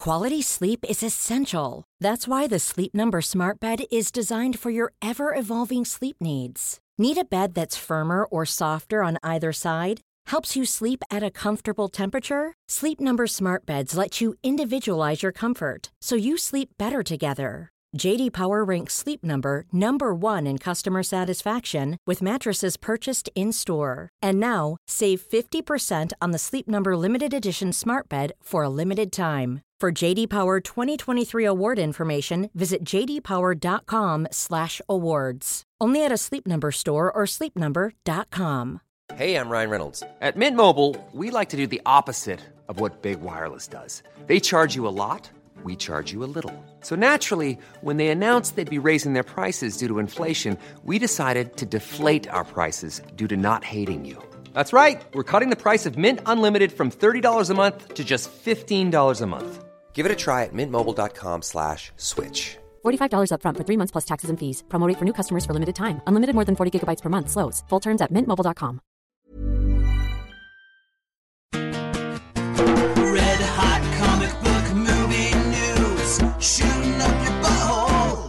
Quality sleep is essential. That's why the Sleep Number Smart Bed is designed for your ever-evolving sleep needs. Need a bed that's firmer or softer on either side? Helps you sleep at a comfortable temperature? Sleep Number Smart Beds let you individualize your comfort, so you sleep better together. J.D. Power ranks Sleep Number number 1 in customer satisfaction with mattresses purchased in-store. And now, save 50% on the Sleep Number Limited Edition Smart Bed for a limited time. For J.D. Power 2023 award information, visit jdpower.com/awards. Only at a Sleep Number store or sleepnumber.com. Hey, I'm Ryan Reynolds. At Mint Mobile, we like to do the opposite of what Big Wireless does. They charge you a lot. We charge you a little. So naturally, when they announced they'd be raising their prices due to inflation, we decided to deflate our prices due to not hating you. That's right. We're cutting the price of Mint Unlimited from $30 a month to just $15 a month. Give it a try at mintmobile.com/switch. $45 up front for 3 months plus taxes and fees. Promo rate for new customers for limited time. Unlimited more than 40 gigabytes per month. Slows full terms at mintmobile.com. Red hot comic book movie news, shooting up your butthole.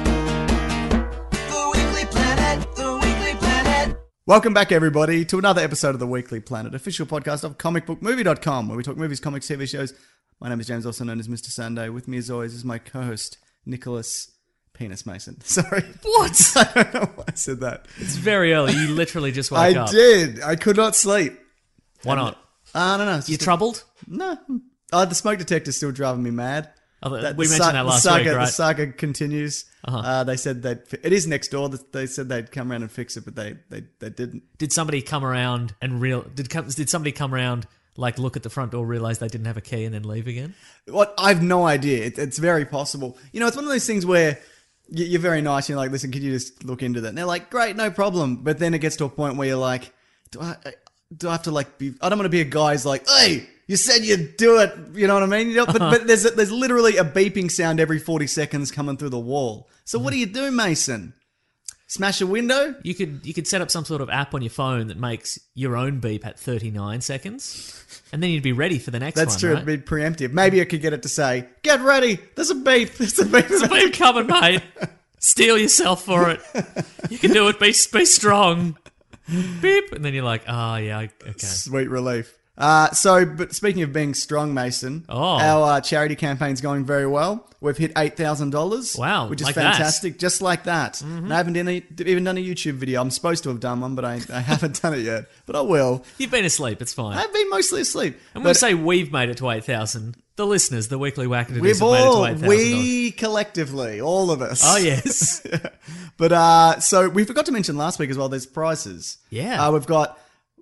The Weekly Planet, The Weekly Planet. Welcome back, everybody, to another episode of The Weekly Planet, official podcast of comicbookmovie.com, where we talk movies, comics, TV shows. My name is James, also known as Mr. Sunday. With me, as always, is my co-host, Nicholas Penis Mason. Sorry. What? I don't know why I said that. It's very early. You literally just woke up. I did. I could not sleep. Why not? I don't know. You troubled? No. The smoke detector's still driving me mad. We mentioned that last week, right? The saga continues. They said it is next door. They said they'd come around and fix it, but they didn't. Did somebody come around and did somebody come around, like, look at the front door, realize they didn't have a key, and then leave again? What? I've no idea. It's very possible. You know, it's one of those things where you're very nice. You're like, listen, could you just look into that? And they're like, great, no problem. But then it gets to a point where you're like, do I have to like be? I don't want to be a guy who's like, hey, you said you'd do it. You know what I mean? You know, but there's literally a beeping sound every 40 seconds coming through the wall. So what do you do, Mason? Smash a window? You could set up some sort of app on your phone that makes your own beep at 39 seconds, and then you'd be ready for the next one. That's true. Right? It'd be preemptive. Maybe I could get it to say, get ready. There's a beep. There's a beep. There's a beep coming, mate. Steel yourself for it. You can do it. Be strong. Beep. And then you're like, oh, yeah, okay. Sweet relief. But speaking of being strong, Mason, our charity campaign's going very well. We've hit $8,000. Wow, which is like fantastic. That. Just like that. Mm-hmm. And I haven't even done a YouTube video. I'm supposed to have done one, but I haven't done it yet. But I will. You've been asleep. It's fine. I've been mostly asleep. And when we say we've made it to 8,000, the listeners, the Weekly Wackadoodles, have made it to 8,000. We collectively, all of us. Oh, yes. Yeah. But so we forgot to mention last week as well, there's prizes. Yeah. We've got...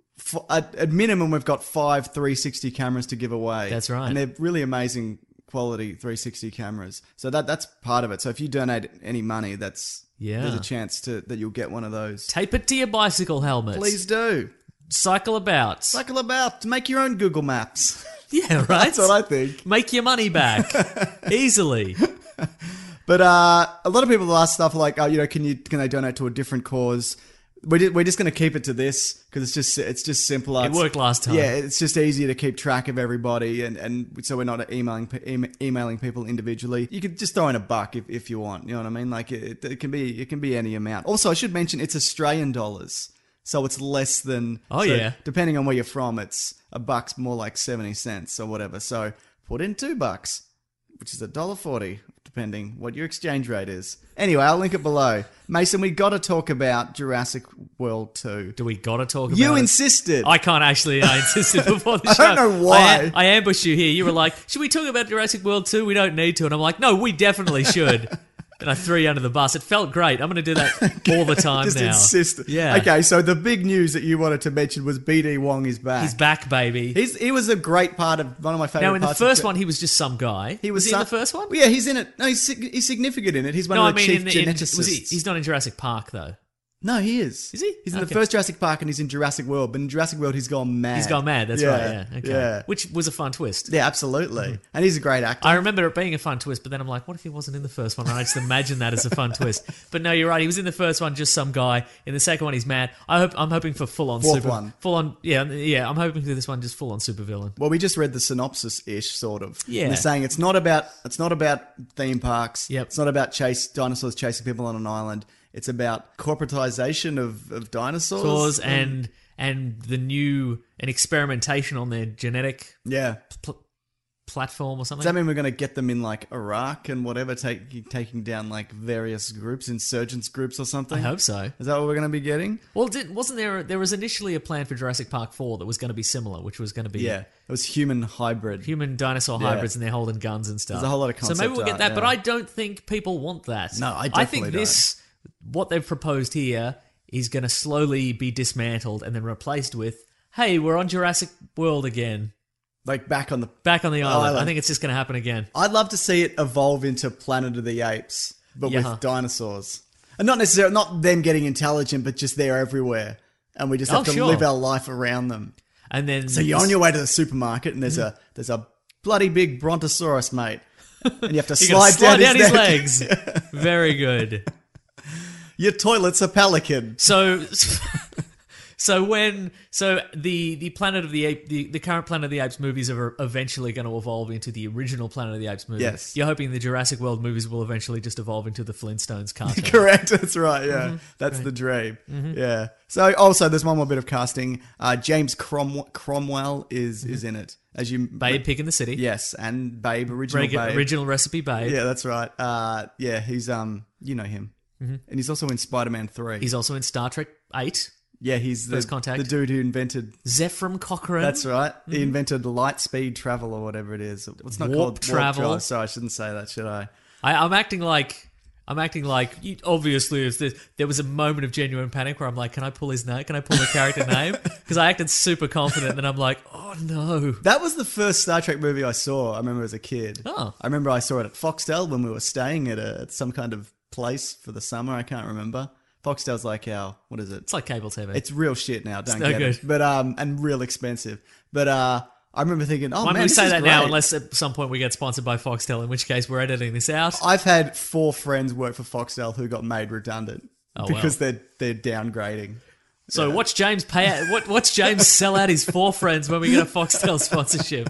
At minimum, we've got 5 360 cameras to give away. That's right. And they're really amazing quality 360 cameras. So that's part of it. So if you donate any money, there's a chance that you'll get one of those. Tape it to your bicycle helmet. Please do. Cycle about. To make your own Google Maps. Yeah, right? That's what I think. Make your money back. Easily. But a lot of people ask stuff like, can they donate to a different cause? We're just going to keep it to this because it's just simpler. It worked last time. Yeah, it's just easier to keep track of everybody, and so we're not emailing people individually. You could just throw in $1 if you want. You know what I mean? Like it can be any amount. Also, I should mention it's Australian dollars, so it's less than. Yeah. Depending on where you're from, it's $1 more like 70 cents or whatever. So put in $2, which is $1.40. Depending what your exchange rate is. Anyway, I'll link it below. Mason, we got to talk about Jurassic World 2. Do we got to talk about You it? insisted. I can't actually. I insisted before the show. I don't know why. I ambushed you here. You were like, should we talk about Jurassic World 2? We don't need to. And I'm like, no, we definitely should. And I threw you under the bus. It felt great. I'm going to do that all the time Just now. insist. Yeah. Okay, so the big news that you wanted to mention was BD Wong is back. He's back, baby. He was a great part of one of my favorite parts. Now, in the first one, he was just some guy. Was he in the first one? Yeah, he's in it. No, he's significant in it. He's one of the chief geneticists. He's not in Jurassic Park, though. No, he is. Is he? He's in the Okay. first Jurassic Park and he's in Jurassic World. But in Jurassic World, he's gone mad. He's gone mad. That's right. Yeah. Okay. Yeah. Which was a fun twist. Yeah, absolutely. And he's a great actor. I remember it being a fun twist, but then I'm like, what if he wasn't in the first one? And I just imagine that as a fun twist. But no, you're right. He was in the first one, just some guy. In the second one, he's mad. I'm hoping for full on Fourth one. full on. Yeah. I'm hoping for this one just full on supervillain. Well, we just read the synopsis-ish, sort of. Yeah. And they're saying it's not about theme parks. Yep. It's not about dinosaurs chasing people on an island. It's about corporatization of dinosaurs. And the new experimentation on their genetic Yeah. platform or something. Does that mean we're going to get them in like Iraq and whatever, taking down like various groups, insurgents groups or something? I hope so. Is that what we're going to be getting? Well, wasn't there was initially a plan for Jurassic Park 4 that was going to be similar, which was going to be Yeah. It was human hybrid. human dinosaur Yeah. hybrids and they're holding guns and stuff. There's a whole lot of So maybe concept we'll get art, that, but yeah. I don't think people want that. No, I I think definitely what they've proposed here is going to slowly be dismantled and then replaced with, hey, we're on Jurassic World again. Like back on the... Back on the island. Island. I think it's just going to happen again. I'd love to see it evolve into Planet of the Apes, but Yeah. with dinosaurs. And not necessarily, not them getting intelligent, but just they're everywhere. And we just have to sure. live our life around them. And then So you're on your way to the supermarket and there's a bloody big brontosaurus, mate. And you have to You're gonna slide down his his neck. legs. Very good. Your toilet's a pelican. So the Planet of the Apes, the current Planet of the Apes movies are eventually going to evolve into the original Planet of the Apes movie. Yes. You're hoping the Jurassic World movies will eventually just evolve into the Flintstones cartoon. Correct, that's right, yeah. Mm-hmm. That's the dream. Yeah. So also there's one more bit of casting. James Cromwell is in it. As you Babe Pig in the City. Yes, and Babe, original Babe. Original recipe Babe. Yeah, that's right. Yeah, he's you know him. And he's also in Spider-Man 3. He's also in Star Trek 8. yeah, he's First Contact. the dude who invented... Zephram Cochrane. That's right. He invented light speed travel or whatever it is. It's not Warp called travel. Warp drive. Sorry, I shouldn't say that, should I? I'm acting like obviously there was a moment of genuine panic where I'm like, can I pull his name? Can I pull the character name? Because I acted super confident, and then I'm like, oh no. That was the first Star Trek movie I saw, I remember as a kid. Oh. I remember I saw it at Foxtel when we were staying at some kind of place for the summer. I can't remember. Foxtel's like what is it? It's like cable TV. It's real shit now. Don't no get good. it. But and real expensive. But I remember thinking, oh Why man, don't we this say is that now, great. unless at some point we get sponsored by Foxtel, in which case we're editing this out. I've had 4 friends work for Foxtel who got made redundant Oh, because they're downgrading. So watch James pay out. Watch James sell out his 4 friends when we get a Foxtel sponsorship.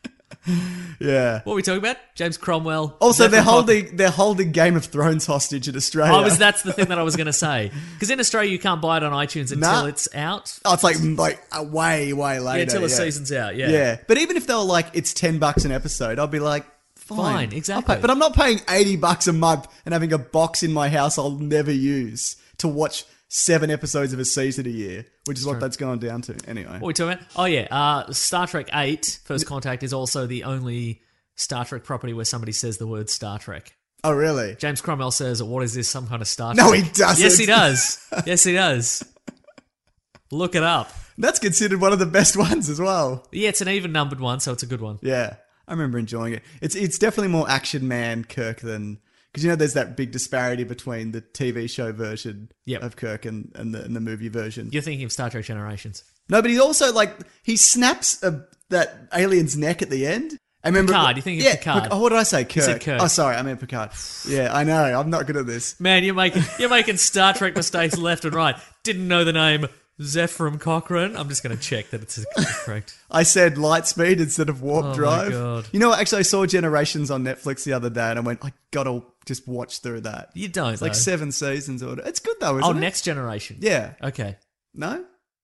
Yeah. What are we talking about? James Cromwell. Also, Zephram they're holding Game of Thrones hostage in Australia. That's the thing that I was going to say. Because in Australia you can't buy it on iTunes until Nah. it's out. Oh, it's like way later. Yeah, until the season's out. Yeah. Yeah, but even if they were like, it's $10 an episode, I'd be like, fine, exactly. I'll pay. But I'm not paying $80 a month and having a box in my house I'll never use to watch 7 episodes of a season a year, which is what that's going down to. Anyway, What are we talking about? Oh yeah, Star Trek 8, First Contact, is also the only Star Trek property where somebody says the word Star Trek. oh really? James Cromwell says, what is this, some kind of Star Trek? No, he doesn't. Yes, he does. Yes, he does. Look it up. That's considered one of the best ones as well. Yeah, it's an even numbered one, so it's a good one. Yeah, I remember enjoying it. It's definitely more action man Kirk than... Because there's that big disparity between the TV show version Yep. of Kirk and the movie version. You're thinking of Star Trek Generations. No, but he also, he snaps that alien's neck at the end. I remember... Picard, you think of Picard. Oh, what did I say? Kirk. said Kirk. Oh, sorry, I meant Picard. Yeah, I know. I'm not good at this. Man, you're making Star Trek mistakes left and right. Didn't know the name Zephram Cochrane. I'm just going to check that it's correct. I said Lightspeed instead of Warp Oh, my Drive. God. You know what? Actually, I saw Generations on Netflix the other day and I went, I gotta just watch through that. You don't, It's like though. 7 seasons or... It's good though, isn't Oh, it? Next Generation. Yeah. Okay. No?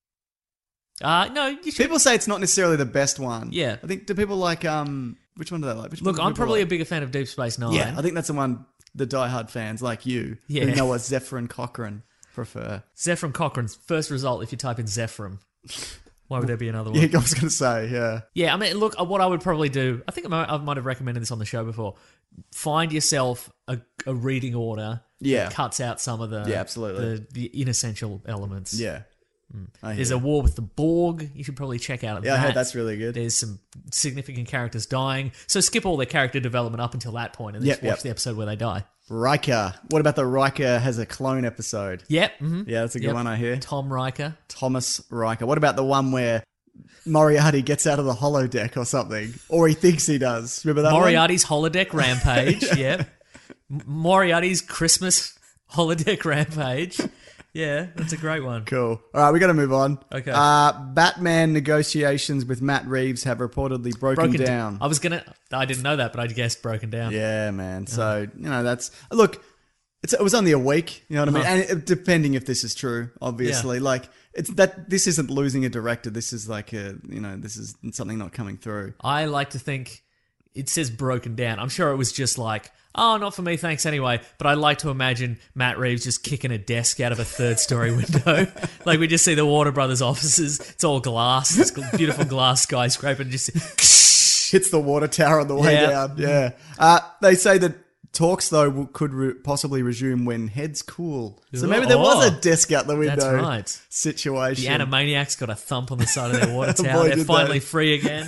No, you should. People say it's not necessarily the best one. Yeah. I think, do people like, which one do they like? Which Look, one do I'm people probably a like? bigger fan of Deep Space Nine. Yeah, I think that's the one the diehard fans like you Yeah. who know what Zephyr and Cochrane prefer. Zephram Cochrane's first result if you type in Zephram. Why would there be another one? Yeah, I was going to say, yeah. Yeah, I mean, look, what I would probably do, I think I might have recommended this on the show before. Find yourself a reading order Yeah. that cuts out some of the Yeah, absolutely. the inessential elements. Yeah. There's a war with the Borg. You should probably check out that. Yeah, I heard that's really good. There's some significant characters dying. So skip all their character development up until that point and then just watch the episode where they die. Riker. What about the Riker has a clone episode? Yep. Mm-hmm. Yeah, that's a good one, I hear. Tom Riker. Thomas Riker. What about the one where Moriarty gets out of the holodeck or something? Or he thinks he does. Remember that Moriarty's holodeck rampage. Yep. Moriarty's Christmas holodeck rampage. Yeah, that's a great one. Cool. All right, we got to move on. Okay. Batman negotiations with Matt Reeves have reportedly broken down. I didn't know that, but I guessed broken down. Yeah, man. So, that's... Look, it was only a week, you know what I mean? And depending if this is true, obviously. Yeah. Like, this isn't losing a director. This is like this is something not coming through. I like to think it says broken down. I'm sure it was just like, oh, not for me, thanks anyway. But I like to imagine Matt Reeves just kicking a desk out of a third-story window. Like we just see the Warner Brothers offices. It's all glass. It's beautiful glass skyscraper. And just hits the water tower on the way down. Yeah. They say that talks, though, could possibly resume when heads cool. So maybe there was a desk out the window that's right. situation. The Animaniacs got a thump on the side of their water tower. They're finally free again.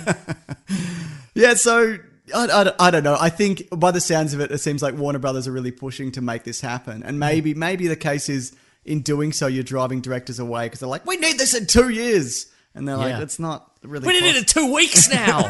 Yeah, so... I don't know. I think by the sounds of it, it seems like Warner Brothers are really pushing to make this happen. And maybe the case is in doing so, you're driving directors away because they're like, we need this in 2 years. And they're like, it's not really we need it in 2 weeks now.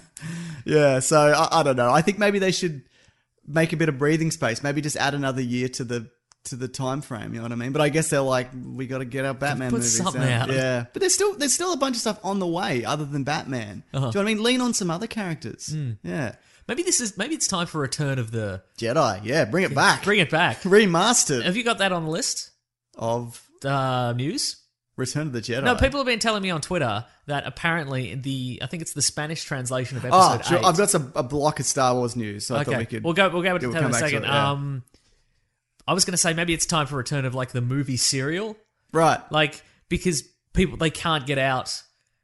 Yeah, so I don't know. I think maybe they should make a bit of breathing space. Maybe just add another year to the time frame, you know what I mean? But I guess they're like, we got to get our Batman Put movies something out. out. Yeah, but there's still a bunch of stuff on the way other than Batman. Do you know what I mean? Lean on some other characters. Yeah, maybe it's time for a return of the Jedi. Yeah, bring it back. Bring it back. Remastered. Have you got that on the list of news? Return of the Jedi. No, people have been telling me on Twitter that apparently I think it's the Spanish translation of episode 8. I've got a block of Star Wars news, so I thought we could. We'll go to that in a second. It, I was going to say maybe it's time for a return of like the movie Serial, right? Like because they can't get out.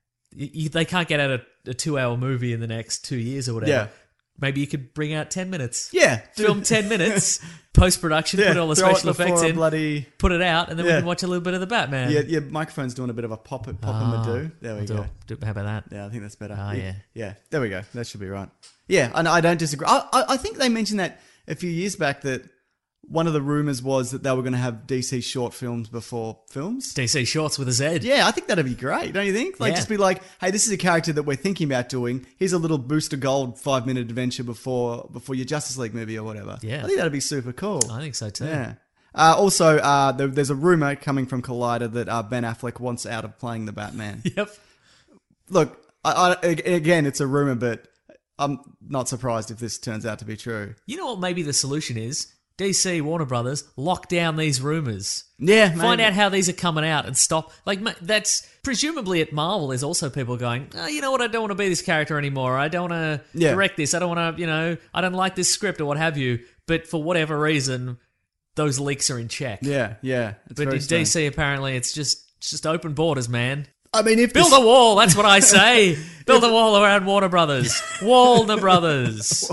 They can't get out a 2-hour movie in the next 2 years or whatever. Yeah. Maybe you could bring out 10 minutes. Yeah. Film 10 minutes, post-production, put all the special effects in, put it out, and then we can watch a little bit of the Batman. Yeah, your microphone's doing a bit of a pop-a-ma-do. There we go. How about that? Yeah, I think that's better. Yeah. Yeah, there we go. That should be right. Yeah, and I don't disagree. I think they mentioned that a few years back that one of the rumors was that they were going to have DC short films before films. DC shorts with a Z. Yeah, I think that'd be great, don't you think? Like, just be like, hey, this is a character that we're thinking about doing. Here's a little booster gold 5-minute adventure before your Justice League movie or whatever. Yeah. I think that'd be super cool. I think so too. Yeah. Also, there's a rumor coming from Collider that Ben Affleck wants out of playing the Batman. Yep. Look, again, it's a rumor, but I'm not surprised if this turns out to be true. You know what maybe the solution is? DC, Warner Brothers, lock down these rumors. Yeah, Find out how these are coming out and stop. Like, that's presumably at Marvel, there's also people going, oh, you know what, I don't want to be this character anymore. I don't want to direct this. I don't want to, I don't like this script or what have you. But for whatever reason, those leaks are in check. Yeah. But in DC, apparently, it's just open borders, man. I mean, build a wall. That's what I say. Build a wall around Warner Brothers. Warner Brothers.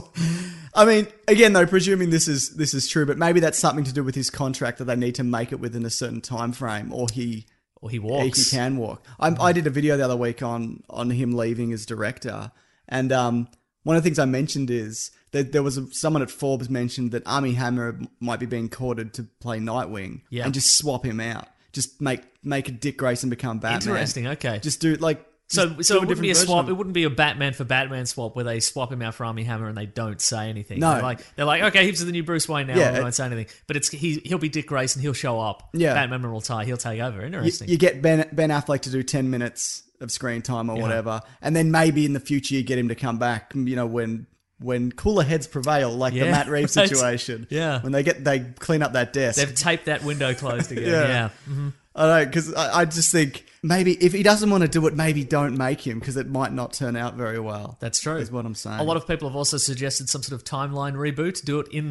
I mean, again, though, presuming this is true, but maybe that's something to do with his contract that they need to make it within a certain time frame, or he walks. He can walk. I did a video the other week on him leaving as director, and one of the things I mentioned is that there was someone at Forbes mentioned that Armie Hammer might be being courted to play Nightwing, and just swap him out, just make a Dick Grayson become Batman. Interesting. Okay, just do like. So it wouldn't be a swap. It wouldn't be a Batman for Batman swap where they swap him out for Armie Hammer and they don't say anything. No, they're like, okay, he's the new Bruce Wayne now. Yeah, we won't say anything. But he'll be Dick Grayson. He'll show up. Yeah, Batman will retire. He'll take over. Interesting. You get Ben Affleck to do 10 minutes of screen time or whatever, and then maybe in the future you get him to come back. You know, when cooler heads prevail, like the Matt Reeves situation. When they clean up that desk, they've taped that window closed again. Yeah. Mm-hmm. I don't know, because I just think maybe if he doesn't want to do it, maybe don't make him, because it might not turn out very well. That's true. Is what I'm saying. A lot of people have also suggested some sort of timeline reboot. Do it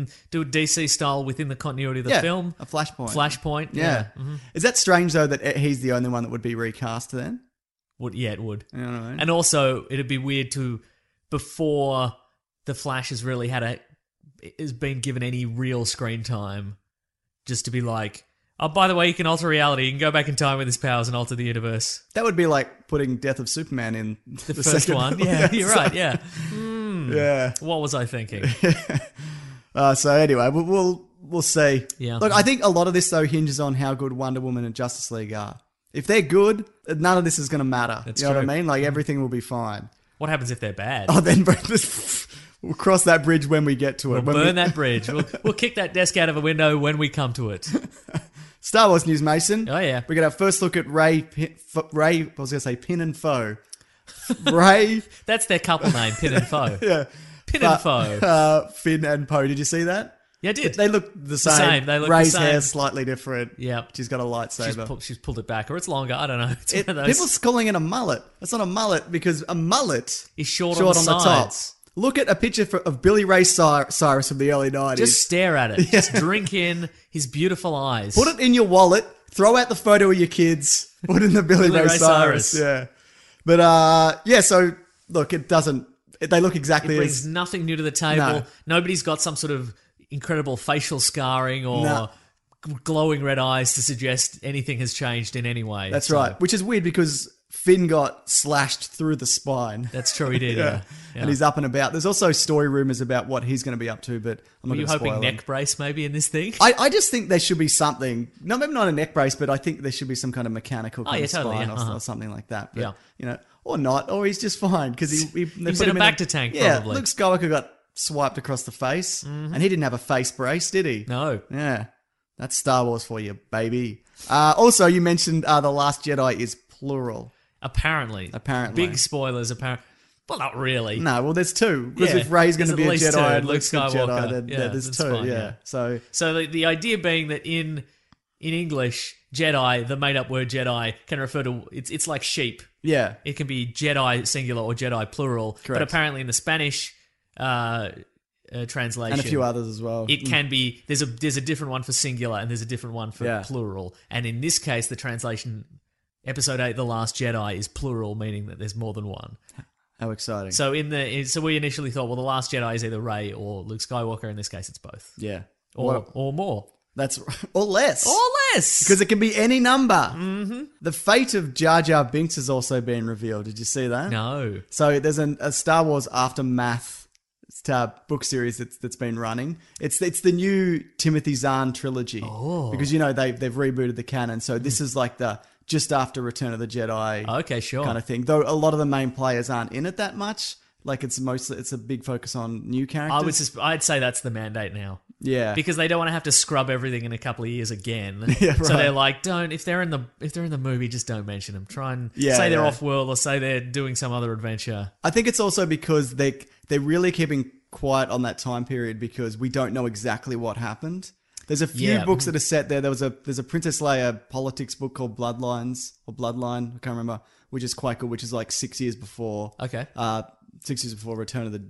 DC style within the continuity of the film. A Flashpoint. Flashpoint. Yeah. Mm-hmm. Is that strange though that he's the only one that would be recast then? It would. You know what I mean? And also, it'd be weird to before the Flash has really has been given any real screen time, just to be like, Oh, by the way, he can alter reality. He can go back in time with his powers and alter the universe. That would be like putting Death of Superman in The first second one. film. Yeah, you're right, yeah. Yeah. What was I thinking? So anyway, we'll see. Yeah. Look, I think a lot of this though hinges on how good Wonder Woman and Justice League are. If they're good, none of this is going to matter. That's you know what I true. mean? Like everything will be fine. What happens if they're bad? Oh, then we'll cross that bridge when we get to it. We'll When burn that bridge. We'll kick that desk out of a window when we come to it. Star Wars news, Mason. Oh, yeah. We got our first look at Ray. I was going to say Pin and Foe. Ray. That's their couple name, Pin and Foe. Yeah. Pin and Foe. Finn and Poe. Did you see that? Yeah, I did. They look the same. same. They look the Ray's same. hair's slightly different. Yep. She's got a lightsaber. She's pulled it back, or it's longer. I don't know. It's one of those. People's calling it a mullet. It's not a mullet because a mullet Is short on the top. sides. Look at a picture of Billy Ray Cyrus from the early 90s. Just stare at it. Just drink in his beautiful eyes. Put it in your wallet. Throw out the photo of your kids. Put in the Billy Ray Cyrus. Yeah. But, so, look, it doesn't... They look exactly It brings as... nothing new to the table. No. Nobody's got some sort of incredible facial scarring or No. glowing red eyes to suggest anything has changed in any way. That's So, right. Which is weird because Finn got slashed through the spine. That's true, he did, yeah. And he's up and about. There's also story rumors about what he's going to be up to, but I'm Were not you going to spoil hoping them. neck brace maybe in this thing? I just think there should be something. No, maybe not a neck brace, but I think there should be some kind of mechanical kind yeah, of totally, spine yeah, or, uh-huh. or something like that. But, Yeah. or not, or he's just fine because he they He's put in him a back-to tank, Yeah, probably. Luke Skywalker got swiped across the face, and he didn't have a face brace, did he? No. Yeah, that's Star Wars for you, baby. Also, you mentioned The Last Jedi is plural. Apparently. Big spoilers, apparently. Well, not really. No, well, there's two. Because Yeah, if Rey's going to there's be a at least Jedi two. and Luke's a Luke Jedi, Skywalker. then Yeah, there's that's two. fine, yeah. So So the idea being that in English, Jedi, the made-up word Jedi, can refer to... It's like sheep. yeah, It can be Jedi singular or Jedi plural. But Correct. apparently in the Spanish translation... and a few others as well. It can be... There's a different one for singular and there's a different one for Yeah. plural. And in this case, the translation... Episode 8, The Last Jedi, is plural, meaning that there's more than one. How exciting! So so we initially thought, well, The Last Jedi is either Rey or Luke Skywalker. In this case, it's both. yeah, Or more. that's or less. Or less. Because it can be any number. Mm-hmm. The fate of Jar Jar Binks has also been revealed. Did you see that? No. So there's a Star Wars Aftermath book series that's been running. It's the new Timothy Zahn trilogy. Oh. Because, they've rebooted the canon. So this is like the just after Return of the Jedi Okay, sure. kind of thing. Though a lot of the main players aren't in it that much. Like it's a big focus on new characters. I'd say that's the mandate now. Yeah. Because they don't want to have to scrub everything in a couple of years again. Yeah, So right. they're like, if they're in the movie, just don't mention them. Try and Yeah, say they're yeah. off world or say they're doing some other adventure. I think it's also because they're really keeping quiet on that time period because we don't know exactly what happened. There's a few Yeah. books that are set there. There's a Princess Leia politics book called Bloodlines or Bloodline, I can't remember, which is quite good, which is like 6 years before. Okay. 6 years before Return of the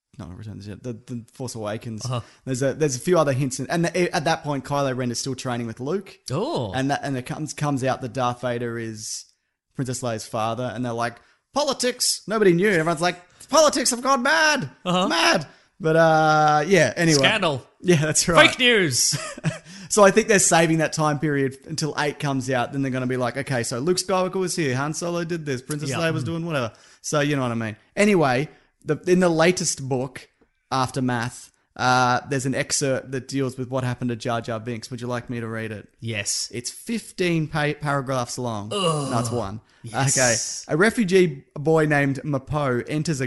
Jedi, the Force Awakens. There's a few other hints, and at that point, Kylo Ren is still training with Luke. Oh. And it comes out that Darth Vader is Princess Leia's father, and they're like, politics. Nobody knew. Everyone's like, politics have gone mad. Mad. But anyway. Scandal. Yeah, that's right. Fake news. So I think they're saving that time period until 8 comes out. Then they're going to be like, okay, so Luke Skywalker was here. Han Solo did this. Princess Yeah. Leia was doing whatever. So you know what I mean. Anyway, in the latest book, Aftermath, there's an excerpt that deals with what happened to Jar Jar Binks. Would you like me to read it? Yes. It's 15 paragraphs long. No, it's one. Yes. Okay. A refugee boy named Mapo encounters a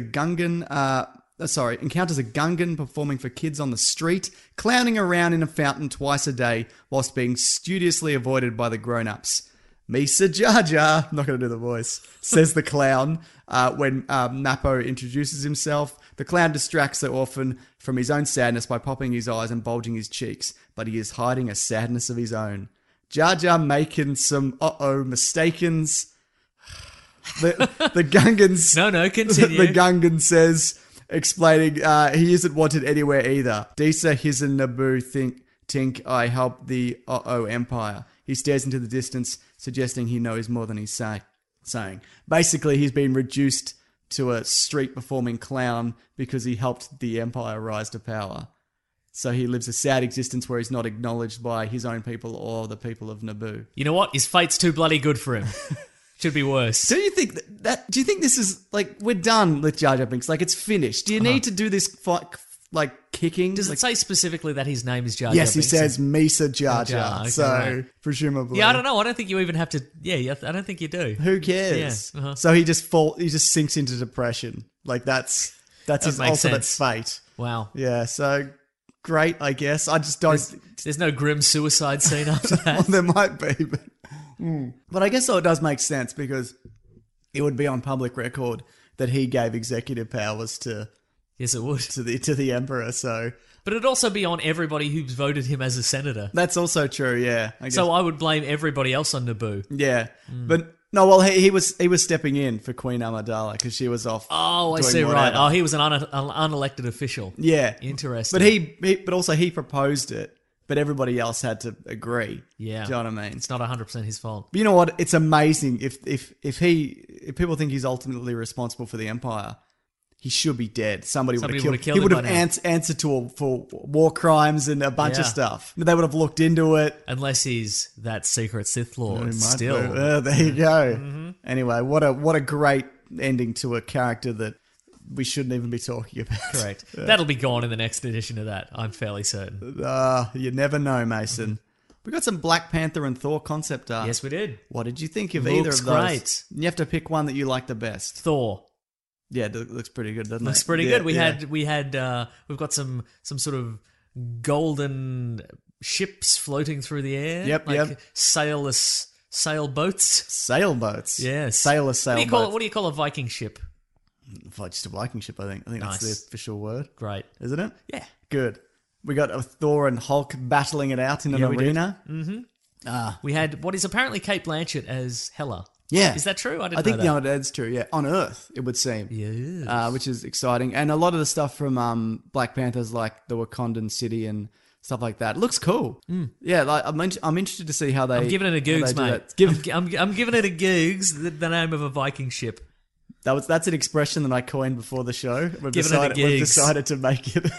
Gungan performing for kids on the street, clowning around in a fountain twice a day whilst being studiously avoided by the grown-ups. Misa Jar Jar, I'm not going to do the voice, says the clown when Mappo introduces himself. The clown distracts the orphan from his own sadness by popping his eyes and bulging his cheeks, but he is hiding a sadness of his own. Jar Jar making some mistakens. The Gungans... No, continue. The Gungan says, explaining he isn't wanted anywhere either. Disa Hizen Naboo think I help the Empire. He stares into the distance, suggesting he knows more than he's saying. Basically, he's been reduced to a street performing clown because he helped the Empire rise to power. So he lives a sad existence where he's not acknowledged by his own people or the people of Naboo. You know what? His fate's too bloody good for him. Should be worse. Do you think that? Do you think this is like we're done with Jar Jar Binks? Like it's finished. Do you need to do this fight, like kicking? Does like, it say specifically that his name is Jar Jar yes, he Binks? says Misa Jar Jar, Jar. okay, So right. presumably, Yeah, I don't know. I don't think you even have to. Yeah, I don't think you do. Who cares? Yeah, uh-huh. So he just sinks into depression. Like that's his makes ultimate sense. fate. Wow. Yeah. So great, I guess. I just don't. There's no grim suicide scene after Well, that. there might be, but I guess so. It does make sense because it would be on public record that he gave executive powers to Yes, it would. the emperor. So But it'd also be on everybody who's voted him as a senator. that's also true. Yeah. I guess. So I would blame everybody else on Naboo. yeah, but no. Well, he was stepping in for Queen Amidala because she was off. Oh, I doing see. Right. whatever. Oh, he was an unelected official. Yeah. Interesting. But also he proposed it, but everybody else had to agree. Yeah. Do you know what I mean? It's not 100% his fault. But you know what? It's amazing if people think he's ultimately responsible for the Empire, he should be dead. Somebody would have killed killed him. He him would by have now. answered for war crimes and a bunch of Yeah. stuff. They would have looked into it. Unless he's that secret Sith He Lord might still. be. There you go. Anyway, what a great ending to a character that we shouldn't even be talking about. Correct. That'll be gone in the next edition of that, I'm fairly certain. You never know, Mason. We got some Black Panther and Thor concept art. Yes, we did. What did you think of Looks either of those? great. You have to pick one that you like the best. Thor. Yeah, it looks pretty good, doesn't it? Looks pretty Yeah, good. yeah. We've got some sort of golden ships floating through the air. Yep, like yep. sailless sailboats. Sailboats. Yes. Sailorless What do sailboats. you call a Viking ship? Just a Viking ship, I think. I think that's Nice. the official word. Great. Isn't it? Yeah. Good. We got Thor and Hulk battling it out in an Yeah, we did. arena. We had what is apparently Kate Blanchett as Hela. Yeah. Is that true? I didn't I think know that. that's true, yeah. On Earth, it would seem. Yes. Which is exciting. And a lot of the stuff from Black Panthers, like the Wakandan city and stuff like that, looks cool. Yeah, like I'm interested to see how they. I'm giving it a how googs, they do mate. that. I'm giving it a googs. The name of a Viking ship. That's an expression that I coined before the show. We've Giving it a we've gigs. decided to make it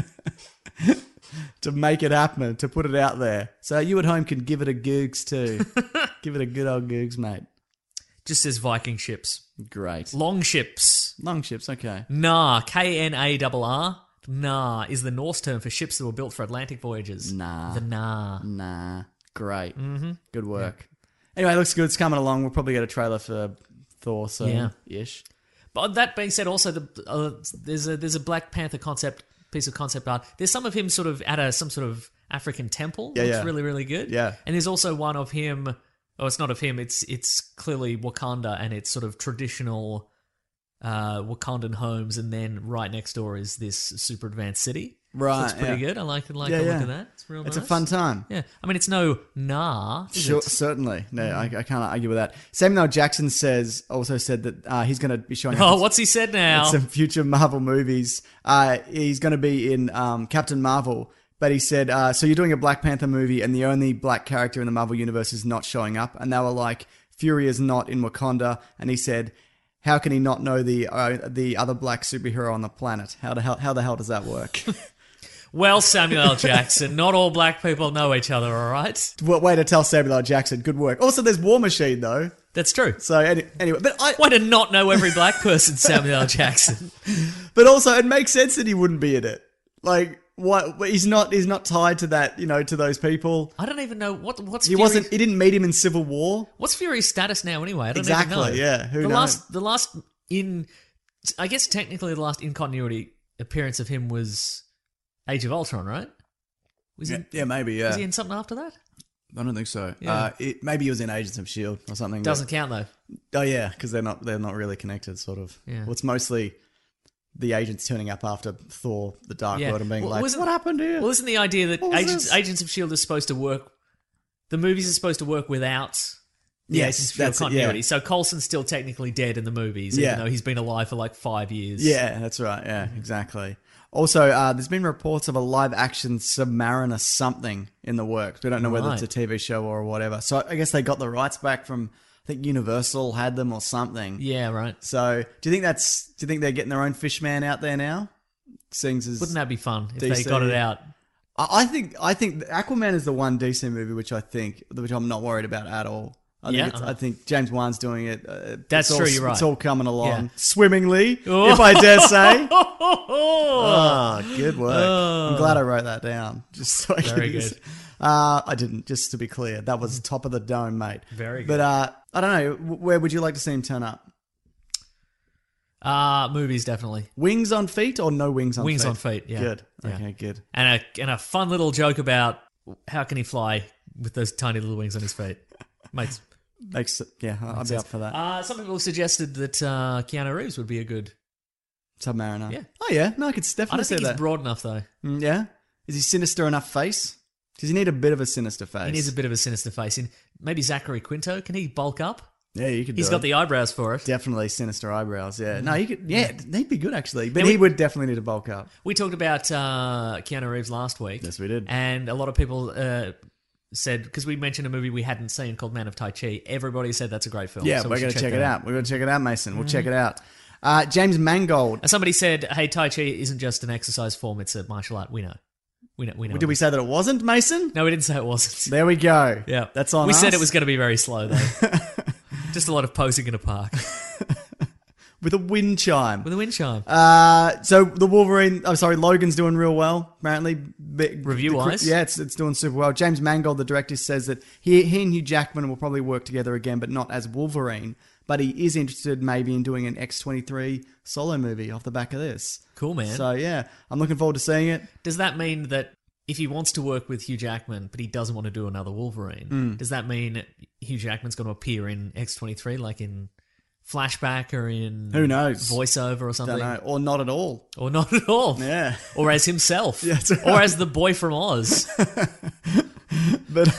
to make it happen, to put it out there. So you at home can give it a googs too. Give it a good old googs, mate. Just as Viking ships. Great. Long ships. Long ships, okay. Nar, Knarr. Nar is the Norse term for ships that were built for Atlantic voyages. Nah. The Nar. Nah. Great. Mm-hmm. Good work. Anyway, it looks good. It's coming along. We'll probably get a trailer for Thor soon. Yeah. Ish. But that being said, also there's a Black Panther piece of concept art. There's some of him sort of at some sort of African temple. Yeah, Looks yeah. really, really good. Yeah. And there's also one of him. Oh, it's not of him. It's clearly Wakanda, and it's sort of traditional Wakandan homes, and then right next door is this super advanced city. Right, So it's pretty yeah. good. I like Yeah, the look yeah. of that. It's real nice. It's a fun time. Yeah. I mean, it's no Nar. is Sure, it? certainly. No, I can't argue with that. Samuel L. Jackson also said that he's going to be showing up Oh, in what's he said now? some future Marvel movies. He's going to be in Captain Marvel, but he said, so you're doing a Black Panther movie and the only black character in the Marvel universe is not showing up. And they were like, Fury is not in Wakanda. And he said, how can he not know the other black superhero on the planet? How the hell does that work? Well, Samuel L. Jackson, not all black people know each other, all right? Way to tell Samuel L. Jackson. Good work. Also, there's War Machine, though. That's true. So anyway, but Way to not know every black person, Samuel L. Jackson. But also, it makes sense that he wouldn't be in it. Like, what? He's not tied to that, to those people. I don't even know what's He Fury's, He didn't meet him in Civil War. What's Fury's status now anyway? I don't Exactly, even know. yeah, who knows? The last I guess technically the last in continuity appearance of him was Age of Ultron, right? Was Yeah, maybe. Yeah, Was he in something after that? I don't think so. Yeah. Maybe he was in Agents of S.H.I.E.L.D. or something. Doesn't count though. Oh yeah, because they're not really connected, sort of. Yeah. Well, it's mostly the agents turning up after Thor: The Dark Yeah. World and being Well, like, wasn't- "What happened here?" Well, isn't the idea that What was this? Agents of S.H.I.E.L.D. is supposed to work? The movies are supposed to work without the Yes, Agents of that's it, S.H.I.E.L.D. continuity. yeah. So Coulson's still technically dead in the movies, Yeah. even though he's been alive for like 5 years. Yeah, that's right. Yeah, exactly. Also, there's been reports of a live-action Submariner something in the works. We don't know whether it's a Right. TV show or whatever. So I guess they got the rights back from, I think Universal had them or something. Yeah, right. So do you think they're getting their own Fishman out there now? Sings as Wouldn't that be fun if DC. they got it out? I think Aquaman is the one DC movie which I'm not worried about at all. I think James Wan's doing it. That's true. You're right. It's all coming along Yeah. swimmingly, if I dare say. Oh, good work. I'm glad I wrote that down. Just so I Very could use good. it. I didn't. Just to be clear, that was top of the dome, mate. Very good. But I don't know. Where would you like to see him turn up? Movies, definitely. Wings on feet or no wings on feet? Wings on feet, yeah. Good. Yeah. Okay, good. And a fun little joke about how can he fly with those tiny little wings on his feet. Mates. I'd be up for that. Some people suggested that Keanu Reeves would be a good... Submariner. Yeah. Oh, yeah. No, I could I definitely don't see think he's that. broad enough, though. Yeah? Is he sinister enough face? Does he need a bit of a sinister face? He needs a bit of a sinister face. Maybe Zachary Quinto. Can he bulk up? Yeah, you could He's do got it. the eyebrows for it. Definitely sinister eyebrows, yeah. No, you could... Yeah, he'd be good, actually. But Now he we- would definitely need to bulk up. We talked about Keanu Reeves last week. Yes, we did. And a lot of people said, because we mentioned a movie we hadn't seen called Man of Tai Chi, everybody said that's a great film. Yeah, so we're we going should to check that it out. We're going to check it out, Mason. We'll check it out. James Mangold. And somebody said, hey, Tai Chi isn't just an exercise form, it's a martial art. We know. We know. Did we say that it wasn't, Mason? No, we didn't say it wasn't. There we go. Yeah. That's on We us. said it was going to be very slow, though. Just a lot of posing in a park With a wind chime. with a wind chime. So the Wolverine, Logan's doing real well, apparently. Review-wise? Yeah, it's doing super well. James Mangold, the director, says that he and Hugh Jackman will probably work together again, but not as Wolverine. But he is interested maybe in doing an X-23 solo movie off the back of this. Cool, man. So yeah, I'm looking forward to seeing it. Does that mean that if he wants to work with Hugh Jackman, but he doesn't want to do another Wolverine, does that mean Hugh Jackman's going to appear in X-23, like in flashback or in... Who knows? Voiceover or Don't something? know, or not at all. Or not at all. Yeah. Or as himself. Yeah, that's right. Or as the boy from Oz. But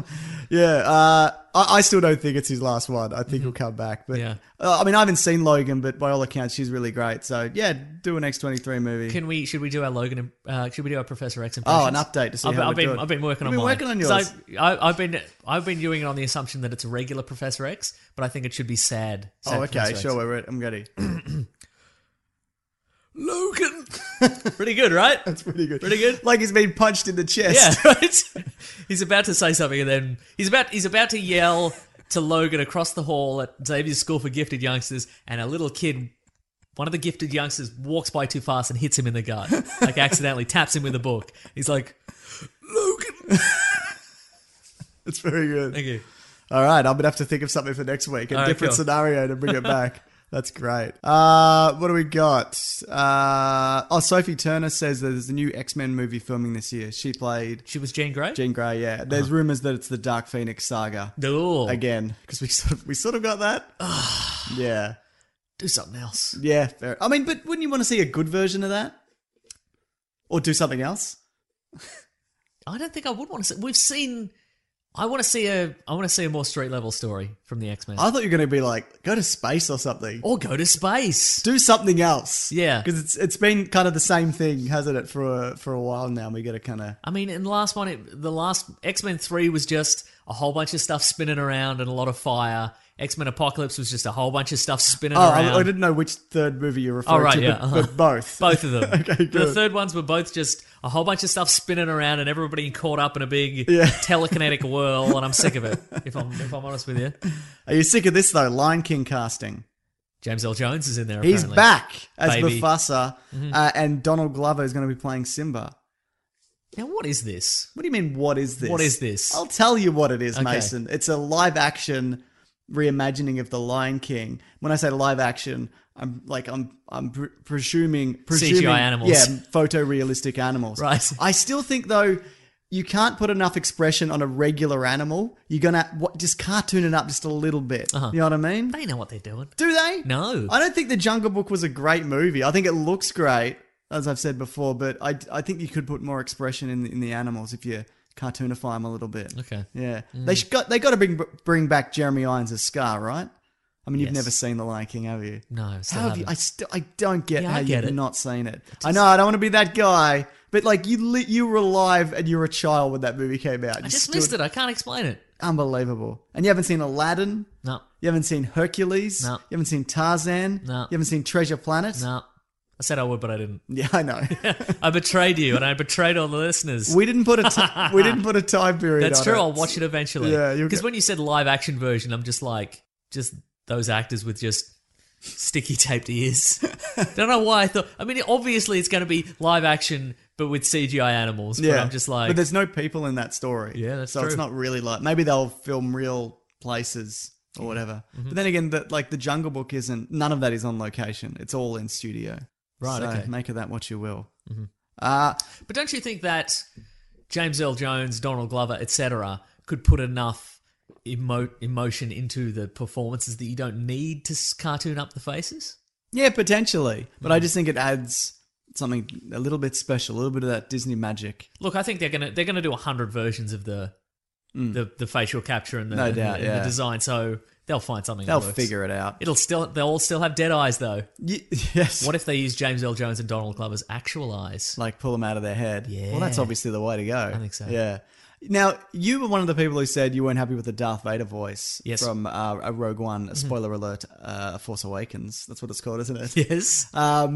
I still don't think it's his last one. I think he'll come back. But Yeah. I mean, I haven't seen Logan, but by all accounts, she's really great. So yeah, do an X-23 movie. Should we do our Logan? Should we do our Professor X Oh, impressions? an update to see I've how we do it. been working You've on been mine. working on So yours. I've been doing it on the assumption that it's a regular Professor X, but I think it should be sad. Oh, okay, Professor X. sure. I'm ready. Logan. Pretty good, right? That's pretty good. Pretty good. Like he's been punched in the chest. Yeah, right. He's about to say something, and then he's about to yell to Logan across the hall at Xavier's School for Gifted Youngsters, and a little kid, one of the gifted youngsters, walks by too fast and hits him in the gut, like accidentally taps him with a book. He's like, Logan. It's very good. Thank you. All right, I'm gonna have to think of something for next week. A All right, different cool. scenario to bring it back. That's great. What do we got? Sophie Turner says there's a new X-Men movie filming this year. She played She was Jean Grey. Jean Grey. Yeah, there's rumors that it's the Dark Phoenix saga Ooh, again because we sort of got that. Yeah, do something else. yeah. Fair. I mean, but wouldn't you want to see a good version of that, or do something else? I don't think I would want to see. We've seen. I want to see a more street level story from the X-Men, I thought you were going to be like go to space or something. or go to space. Do something else. Yeah. because it's been kind of the same thing, hasn't it, for a while now. We got to kind of. I mean, in the last one, the last X-Men 3 was just a whole bunch of stuff spinning around and a lot of fire. X-Men Apocalypse was just a whole bunch of stuff spinning around. I didn't know which third movie you're referring right, to, yeah, but both. Both of them. Okay, The good. third ones were both just a whole bunch of stuff spinning around and everybody caught up in a big Yeah. telekinetic whirl, and I'm sick of it, if I'm honest with you. Are you sick of this, though? Lion King casting. James L. Jones is in there, He's apparently. back as Baby. Mufasa, and Donald Glover is going to be playing Simba. Now, what is this? What do you mean, what is this? What is this? I'll tell you what it is, Okay. Mason. It's a live-action reimagining of The Lion King. When I say live action, I'm presuming CGI animals. Yeah, photorealistic animals. Right. I still think though you can't put enough expression on a regular animal. You're gonna just cartoon it up just a little bit. You know what I mean? They know what they're doing. Do they? No. I don't think The Jungle Book was a great movie. I think it looks great, as I've said before, but I think you could put more expression in the animals if you cartoonify them a little bit. Okay. Yeah. They got to bring back Jeremy Irons as Scar, right? I mean, you've Yes. never seen The Lion King, have you? No, still How have you? haven't. I don't get Yeah, how I get you've it. not seen it. I know I don't want to be that guy, but like you were alive and you were a child when that movie came out. I just missed it. I can't explain it. Unbelievable. And you haven't seen Aladdin. No. You haven't seen Hercules. No. You haven't seen Tarzan. No. You haven't seen Treasure Planet. No. I said I would, but I didn't. Yeah, I know. I betrayed you, and I betrayed all the listeners. we didn't put a time period. That's on true. it. I'll watch it eventually. Yeah, because when you said live action version, I'm just like, just those actors with just sticky taped ears. Don't know why I thought. I mean, obviously it's going to be live action, but with CGI animals. But I'm just like, but there's no people in that story. Yeah, that's so true. it's not really like maybe they'll film real places or whatever. But then again, the Jungle Book isn't. None of that is on location. It's all in studio. Right, So okay. make of that what you will. But don't you think that James Earl Jones, Donald Glover, etc., could put enough emotion into the performances that you don't need to cartoon up the faces? Yeah, potentially. But I just think it adds something a little bit special, a little bit of that Disney magic. Look, I think they're gonna do 100 versions of the facial capture and the, No doubt, and the design. So they'll find something. They'll that works. figure it out. They'll all still have dead eyes though. Yes. What if they use James Earl Jones and Donald Glover's actual eyes? Like pull them out of their head? Yeah. Well, that's obviously the way to go. I think so. Yeah. Now, you were one of the people who said you weren't happy with the Darth Vader voice from a Rogue One, spoiler alert, Force Awakens. That's what it's called, isn't it? Yes.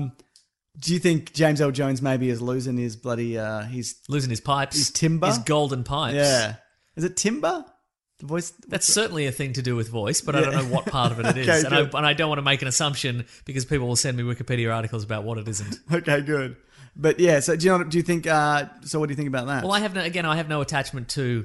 Do you think James Earl Jones maybe is losing his bloody, he's Losing his pipes. His timber? His golden pipes. Yeah. Is it timber? The voice? That's certainly a thing to do with voice, but I don't know what part of it is. Okay, and good. I don't want to make an assumption because people will send me Wikipedia articles about what it isn't. Okay, good. But yeah, so do you think, so what do you think about that? Well, I have no attachment to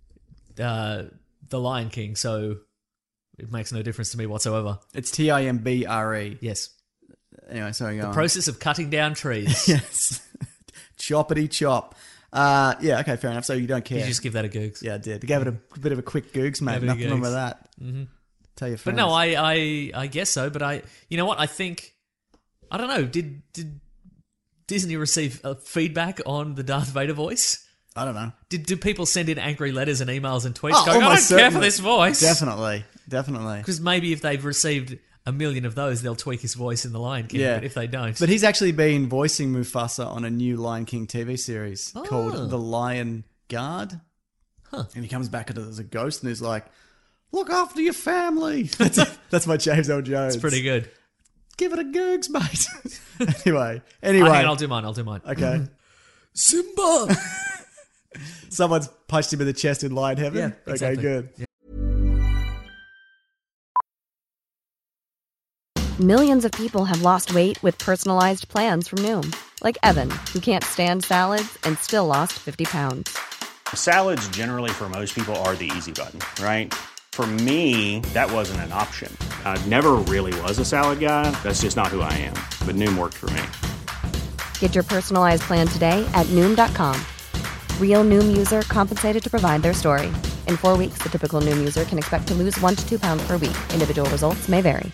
The Lion King, so it makes no difference to me whatsoever. It's Timbre. Yes. Anyway, sorry, go on. Process of cutting down trees. Yes. Choppity chop. Yeah, okay, fair enough. So you don't care. You just give that a googs. Yeah, I did. I gave it a bit of a quick googs, mate. Gave it a Nothing wrong googs. with that. Mm-hmm. Tell your But friends. no, I guess so. But you know what? I think, I don't know. Did Disney receive feedback on the Darth Vader voice? I don't know. Do people send in angry letters and emails and tweets Oh, going, I don't almost care for certainly. this voice? Definitely. Because maybe if they've received 1 million of those, they'll tweak his voice in The Lion King. Yeah. But if they don't... But he's actually been voicing Mufasa on a new Lion King TV series called The Lion Guard. Huh. And he comes back as a ghost and he's like, look after your family. That's my James Earl Jones. It's pretty good. Give it a googs, mate. Anyway. Hang on, I'll do mine. Okay. Simba! Someone's punched him in the chest in Lion Heaven? Yeah, exactly. Okay, good. Yeah. Millions of people have lost weight with personalized plans from Noom. Like Evan, who can't stand salads and still lost 50 pounds. Salads generally for most people are the easy button, right? For me, that wasn't an option. I never really was a salad guy. That's just not who I am. But Noom worked for me. Get your personalized plan today at Noom.com. Real Noom user compensated to provide their story. In 4 weeks, the typical Noom user can expect to lose 1 to 2 pounds per week. Individual results may vary.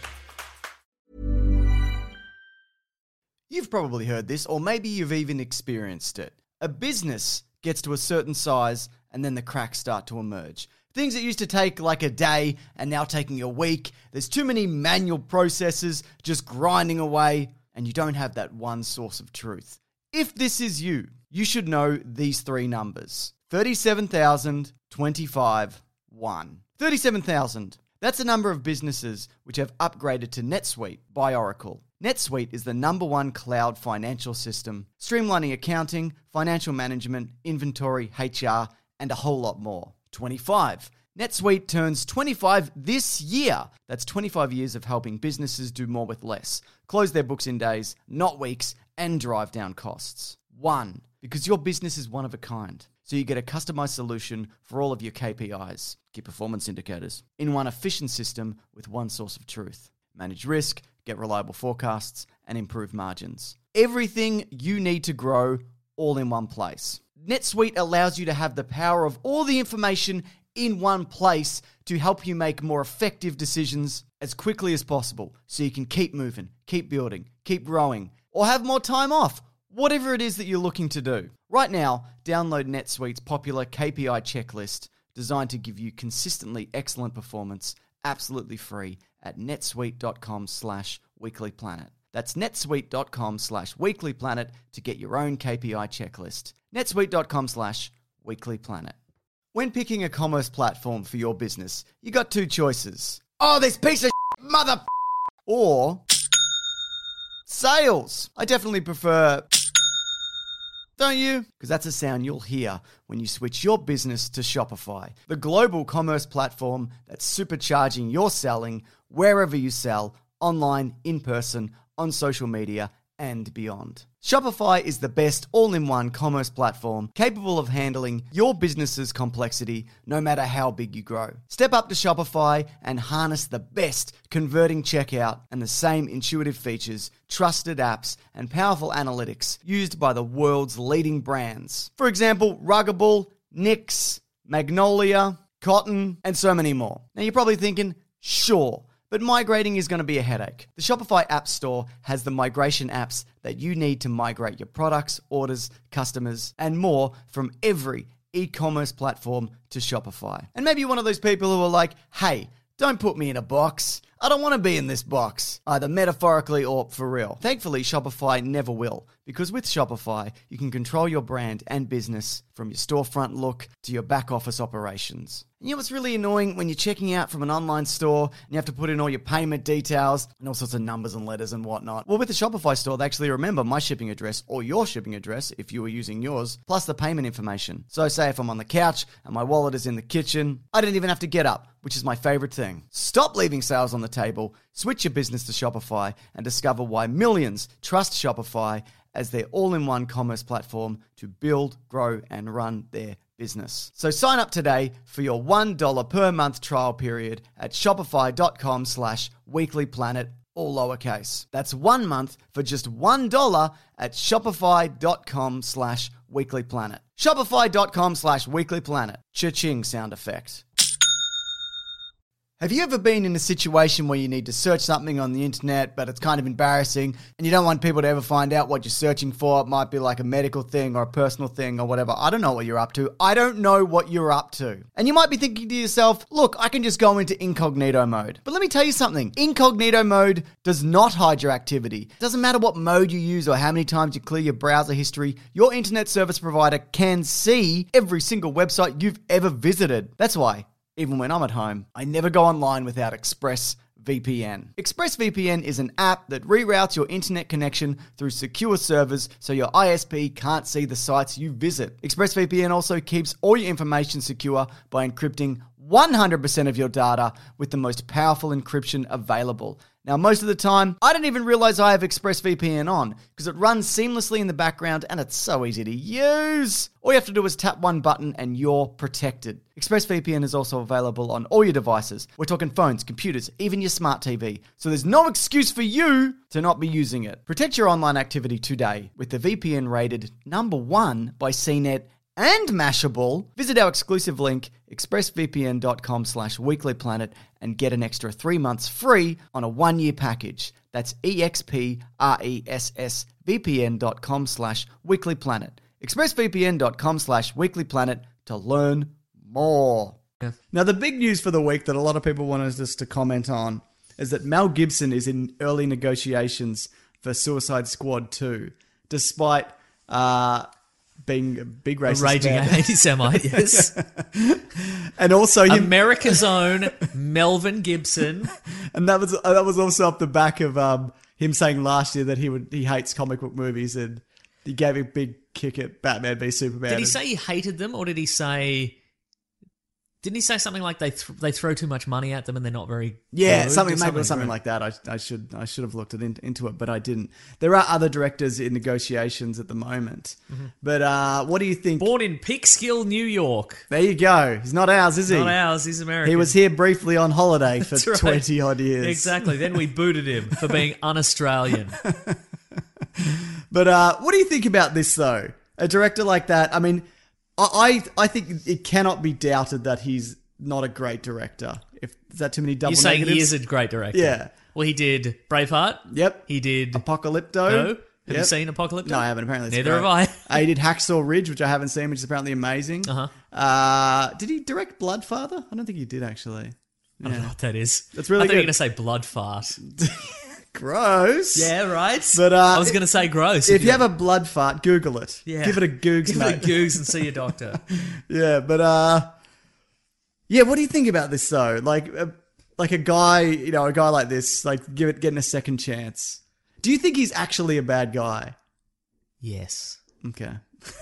You've probably heard this, or maybe you've even experienced it. A business gets to a certain size, and then the cracks start to emerge. Things that used to take like a day and now taking a week. There's too many manual processes just grinding away, and you don't have that one source of truth. If this is you, you should know these three numbers. 37,000, 25, 1. 37,000. That's the number of businesses which have upgraded to NetSuite by Oracle. NetSuite is the #1 cloud financial system, streamlining accounting, financial management, inventory, HR, and a whole lot more. 25. NetSuite turns 25 this year. That's 25 years of helping businesses do more with less, close their books in days, not weeks, and drive down costs. 1. Because your business is one of a kind. So you get a customized solution for all of your KPIs, key performance indicators, in one efficient system with one source of truth. Manage risk, get reliable forecasts, and improve margins. Everything you need to grow, all in one place. NetSuite allows you to have the power of all the information in one place to help you make more effective decisions as quickly as possible so you can keep moving, keep building, keep growing, or have more time off. Whatever it is that you're looking to do. Right now, download NetSuite's popular KPI checklist designed to give you consistently excellent performance absolutely free at netsuite.com/weeklyplanet. That's netsuite.com/weeklyplanet to get your own KPI checklist. netsuite.com/weeklyplanet. When picking a commerce platform for your business, you got two choices. Oh, this piece of mother... Or... sales. I definitely prefer... Don't you? Because that's a sound you'll hear when you switch your business to Shopify, the global commerce platform that's supercharging your selling wherever you sell, online, in person, on social media, and beyond. Shopify is the best all-in-one commerce platform capable of handling your business's complexity no matter how big you grow. Step up to Shopify and harness the best converting checkout and the same intuitive features, trusted apps, and powerful analytics used by the world's leading brands. For example, Ruggable, Nix, Magnolia, Cotton, and so many more. Now you're probably thinking, sure, but migrating is going to be a headache. The Shopify App Store has the migration apps that you need to migrate your products, orders, customers, and more from every e-commerce platform to Shopify. And maybe you're one of those people who are like, hey, don't put me in a box. I don't want to be in this box, either metaphorically or for real. Thankfully, Shopify never will, because with Shopify, you can control your brand and business from your storefront look to your back office operations. And you know what's really annoying? When you're checking out from an online store and you have to put in all your payment details and all sorts of numbers and letters and whatnot. Well, with the Shopify store, they actually remember my shipping address or your shipping address if you were using yours, plus the payment information. So say if I'm on the couch and my wallet is in the kitchen, I don't even have to get up, which is my favorite thing. Stop leaving sales on the table, switch your business to Shopify, and discover why millions trust Shopify as their all-in-one commerce platform to build, grow, and run their business. So sign up today for your $1 per month trial period at shopify.com/weeklyplanet, all lowercase. That's 1 month for just $1 at shopify.com/weeklyplanet. Shopify.com/weeklyplanet. Cha-ching sound effect. Have you ever been in a situation where you need to search something on the internet, but it's kind of embarrassing and you don't want people to ever find out what you're searching for? It might be like a medical thing or a personal thing or whatever. I don't know what you're up to. I don't know what you're up to. And you might be thinking to yourself, look, I can just go into incognito mode. But let me tell you something. Incognito mode does not hide your activity. It doesn't matter what mode you use or how many times you clear your browser history. Your internet service provider can see every single website you've ever visited. That's why, even when I'm at home, I never go online without ExpressVPN. ExpressVPN is an app that reroutes your internet connection through secure servers so your ISP can't see the sites you visit. ExpressVPN also keeps all your information secure by encrypting 100% of your data with the most powerful encryption available. Now, most of the time, I don't even realize I have ExpressVPN on because it runs seamlessly in the background and it's so easy to use. All you have to do is tap one button and you're protected. ExpressVPN is also available on all your devices. We're talking phones, computers, even your smart TV. So there's no excuse for you to not be using it. Protect your online activity today with the VPN rated #1 by CNET and Mashable. Visit our exclusive link, expressvpn.com/weeklyplanet, and get an extra 3 months free on a 1-year package. That's expressvpn.com/weeklyplanet. expressvpn.com/weeklyplanet to learn more. Yeah. Now, the big news for the week that a lot of people wanted us to comment on is that Mel Gibson is in early negotiations for Suicide Squad 2, despite being a big racist raging fan. anti-Semite, yes. And also him, America's own Melvin Gibson. and that was also off the back of him saying last year that he hates comic book movies, and he gave a big kick at Batman v Superman. Did he say he hated them, or did he say... Didn't he say something like they throw too much money at them and they're not very good? Something right? like that. I should have looked into it, but I didn't. There are other directors in negotiations at the moment. Mm-hmm. But what do you think? Born in Peekskill, New York. There you go. He's not ours, is he? Not ours, he's American. He was here briefly on holiday for That's right. 20 odd years. Exactly. Then we booted him for being un-Australian. But what do you think about this, though? A director like that, I mean... I think it cannot be doubted that he's not a great director. Is that too many double You're saying negatives? he is a great director? Yeah. Well, he did Braveheart. Yep. He did... Apocalypto. No? Have you Yep. seen Apocalypto? No, I haven't. Apparently it's Neither great. have I. He did Hacksaw Ridge, which I haven't seen, which is apparently amazing. Uh-huh. Did he direct Bloodfather? I don't think he did, actually. I don't know what that is. That's really I thought you were good. going to say blood fart. Gross. Yeah, right? But I was going to say gross. If you have a blood fart, Google it. Yeah. Give it a googs, Give mate. it a googs and see your doctor. Yeah, but yeah, what do you think about this though? Like a guy, a guy like this, like getting a second chance. Do you think he's actually a bad guy? Yes. Okay.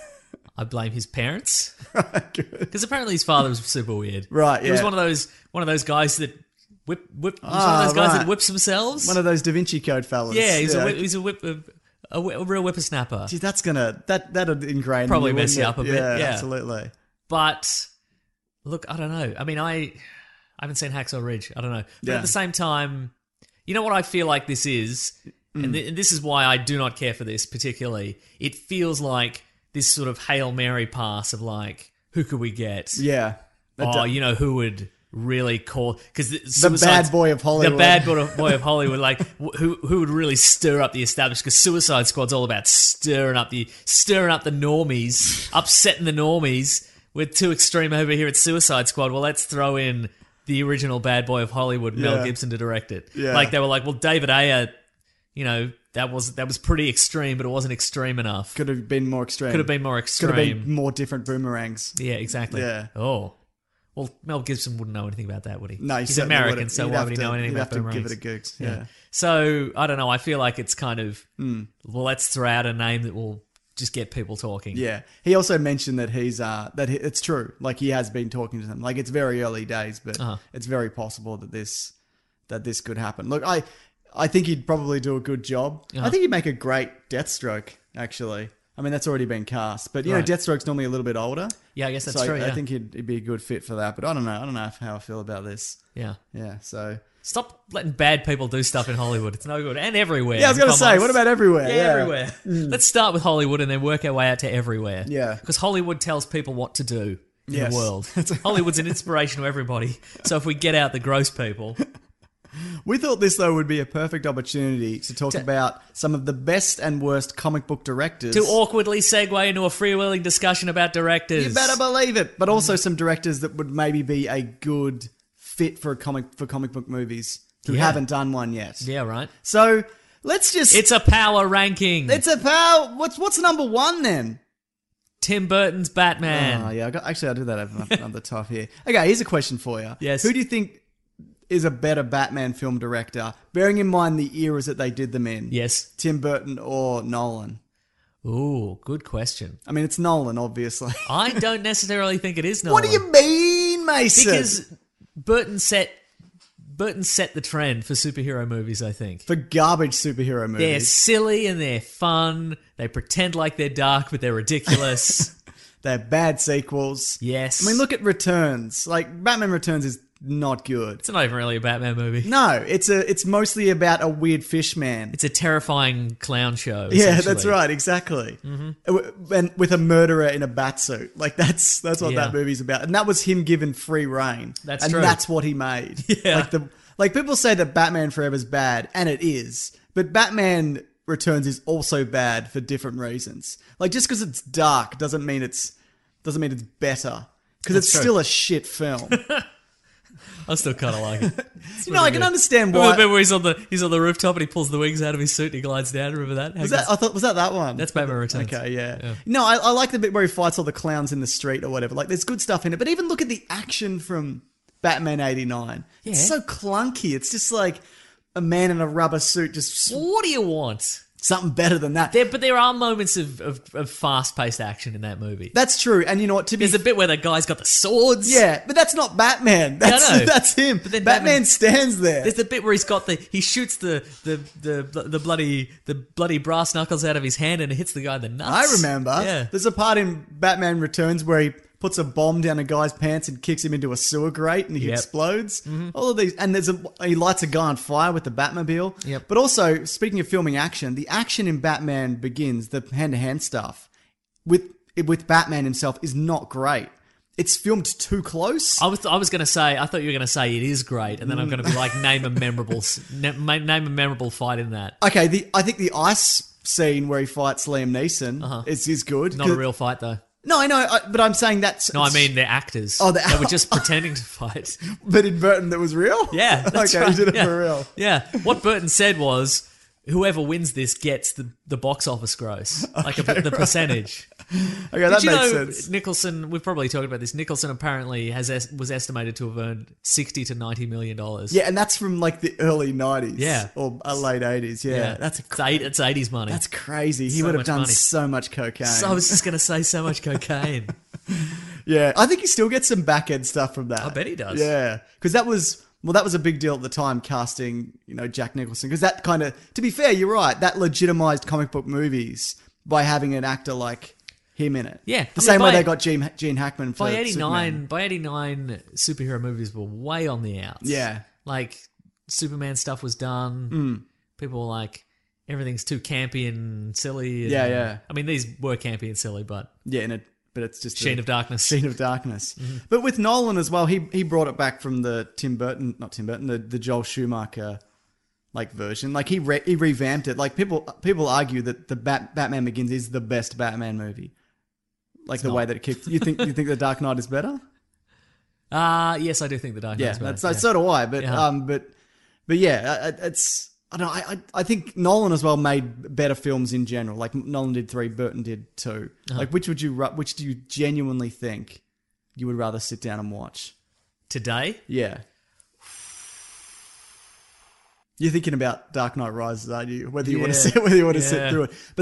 I blame his parents. Good. Because apparently his father was super weird. Right, He was yeah. one of those guys that whip he was one Ah, of those guys right. that whips themselves. One of those Da Vinci Code fellas. Yeah, he's a real whippersnapper. Geez, that's gonna that'd ingrain Probably you, mess you wouldn't up a it? bit, yeah. Absolutely. But look, I don't know. I mean, I haven't seen Hacksaw Ridge. I don't know. But Yeah. at the same time, you know what I feel like this is? And this is why I do not care for this particularly. It feels like this sort of Hail Mary pass of like, who could we get? Yeah. You know, who would really call... Because The bad boy of Hollywood. The bad boy of Hollywood, like, who would really stir up the establishment? Because Suicide Squad's all about stirring up the normies, upsetting the normies. We're too extreme over here at Suicide Squad. Well, let's throw in the original bad boy of Hollywood, Mel Yeah. Gibson, to direct it. Yeah. Like, they were like, well, David Ayer, you know, that was pretty extreme, but it wasn't extreme enough. Could have been more extreme. Could have been more extreme. Could have been more different boomerangs. Yeah, exactly. Yeah. Oh. Well, Mel Gibson wouldn't know anything about that, would he? No, he he's certainly American, wouldn't. so He'd why have would he to- know anything he'd about have to boomerangs? give it a gooks. Yeah. Yeah. So I don't know. I feel like it's kind of Hmm. well, let's throw out a name that will just get people talking. Yeah. He also mentioned that it's true. Like, he has been talking to them. Like, it's very early days, but it's very possible that this could happen. Look, I think he'd probably do a good job. I think he'd make a great Deathstroke, actually. I mean, that's already been cast, but you know, Right. Deathstroke's normally a little bit older. Yeah, I guess that's so true. I Yeah. think he'd be a good fit for that. But I don't know how I feel about this. Yeah. Yeah. So Stop letting bad people do stuff in Hollywood. It's no good. And everywhere. yeah, I was gonna Come say, on. what about everywhere? Yeah, everywhere. Let's start with Hollywood and then work our way out to everywhere. Yeah. Because Hollywood tells people what to do in Yes. the world. Hollywood's an inspiration to everybody. So if we get out the gross people... We thought this, though, would be a perfect opportunity to talk about some of the best and worst comic book directors. to awkwardly segue into a freewheeling discussion about directors. You better believe it. But also some directors that would maybe be a good fit for comic book movies who Yeah. haven't done one yet. Yeah, right. So let's just... It's a power ranking. It's a power... What's number one, then? Tim Burton's Batman. Oh, yeah. I do that on the top here. Okay, here's a question for you. Yes. Who do you think is a better Batman film director, bearing in mind the eras that they did them in? Yes. Tim Burton or Nolan? Ooh, good question. I mean, it's Nolan, obviously. I don't necessarily think it is Nolan. What do you mean, Mason? Because Burton set the trend for superhero movies, I think. For garbage superhero They're movies. silly and they're fun. They pretend like they're dark, but they're ridiculous. They're bad sequels. Yes. I mean, look at Returns. Like, Batman Returns is not good. It's not even really a Batman movie. No, it's mostly about a weird fish man. It's a terrifying clown show. Yeah, essentially. that's right, exactly. And with a murderer in a bat suit. Like, that's what Yeah. that movie's about. And that was him given free reign. That's and true. that's what he made. Yeah. Like people say that Batman Forever's bad, and it is. But Batman Returns is also bad for different reasons. Like, just because it's dark doesn't mean it's better. Because That's it's true. still a shit film. I still kind of like it. You know, I can understand Remember why. the bit where he's on the rooftop and he pulls the wings out of his suit and he glides down? Remember that? Was that one? That's Batman Returns. Okay, yeah. No, I like the bit where he fights all the clowns in the street or whatever. Like, there's good stuff in it. But even look at the action from Batman 89. Yeah. It's so clunky. It's just like a man in a rubber suit, just Well, what do you want? something better than that. But there are moments of fast-paced action in that movie. That's true. And you know what? To be There's a bit where the guy's got the swords. yeah, but that's not Batman. That's, I know. that's him. But then Batman stands there. There's the bit where he shoots the bloody brass knuckles out of his hand and it hits the guy in the nuts. I remember. Yeah. There's a part in Batman Returns where he puts a bomb down a guy's pants and kicks him into a sewer grate and he Yep. explodes. All of these, and he lights a guy on fire with the Batmobile. Yep. But also, speaking of filming action, the action in Batman Begins, the hand-to-hand stuff with Batman himself is not great. It's filmed too close. I was going to say, I thought you were going to say it is great, and then I'm going to be like, name a memorable fight in that. Okay, I think the ice scene where he fights Liam Neeson is good. Not a real fight though. No, I know, but I'm saying that's... No, I mean they're actors. Oh, they were just pretending to fight. But in Burton, that was real? Yeah, that's okay, right. he did it yeah. for real. Yeah, what Burton said was, whoever wins this gets the box office gross, like the percentage. Okay, that Did you makes know sense. Nicholson? We've probably talked about this. Nicholson apparently was estimated to have earned $60 to $90 million. Yeah, and that's from like the early 90s. Yeah. Or late 80s. Yeah. That's it's 80s money. That's crazy. He So would have much done money. so much cocaine. So I was just going to say so much cocaine. Yeah, I think he still gets some back end stuff from that. I bet he does. Yeah, because that was a big deal at the time, casting Jack Nicholson. Because that kind of, to be fair, you're right, that legitimized comic book movies by having an actor like him in it. Yeah, the same way they got Gene Hackman for By 89, Superman. by 89, superhero movies were way on the outs. Yeah, Like, Superman stuff was done. People were like, everything's too campy and silly. And, Yeah. I mean, these were campy and silly, but yeah, but it's just Sheen of Darkness. Sheen of Darkness. But with Nolan as well, he brought it back from the the Joel Schumacher like version. Like he revamped it. Like people argue that the Batman Begins is the best Batman movie. Like the way that it kicked. You think the Dark Knight is better? Yes, I do think the Dark Yeah, Knight's better. that's so do I. But Yeah. but yeah, it's I don't know. I think Nolan as well made better films in general. Like Nolan did 3, Burton did 2. Like which do you genuinely think you would rather sit down and watch? Today? Yeah. You're thinking about Dark Knight Rises, aren't you? Whether you want to sit through it. But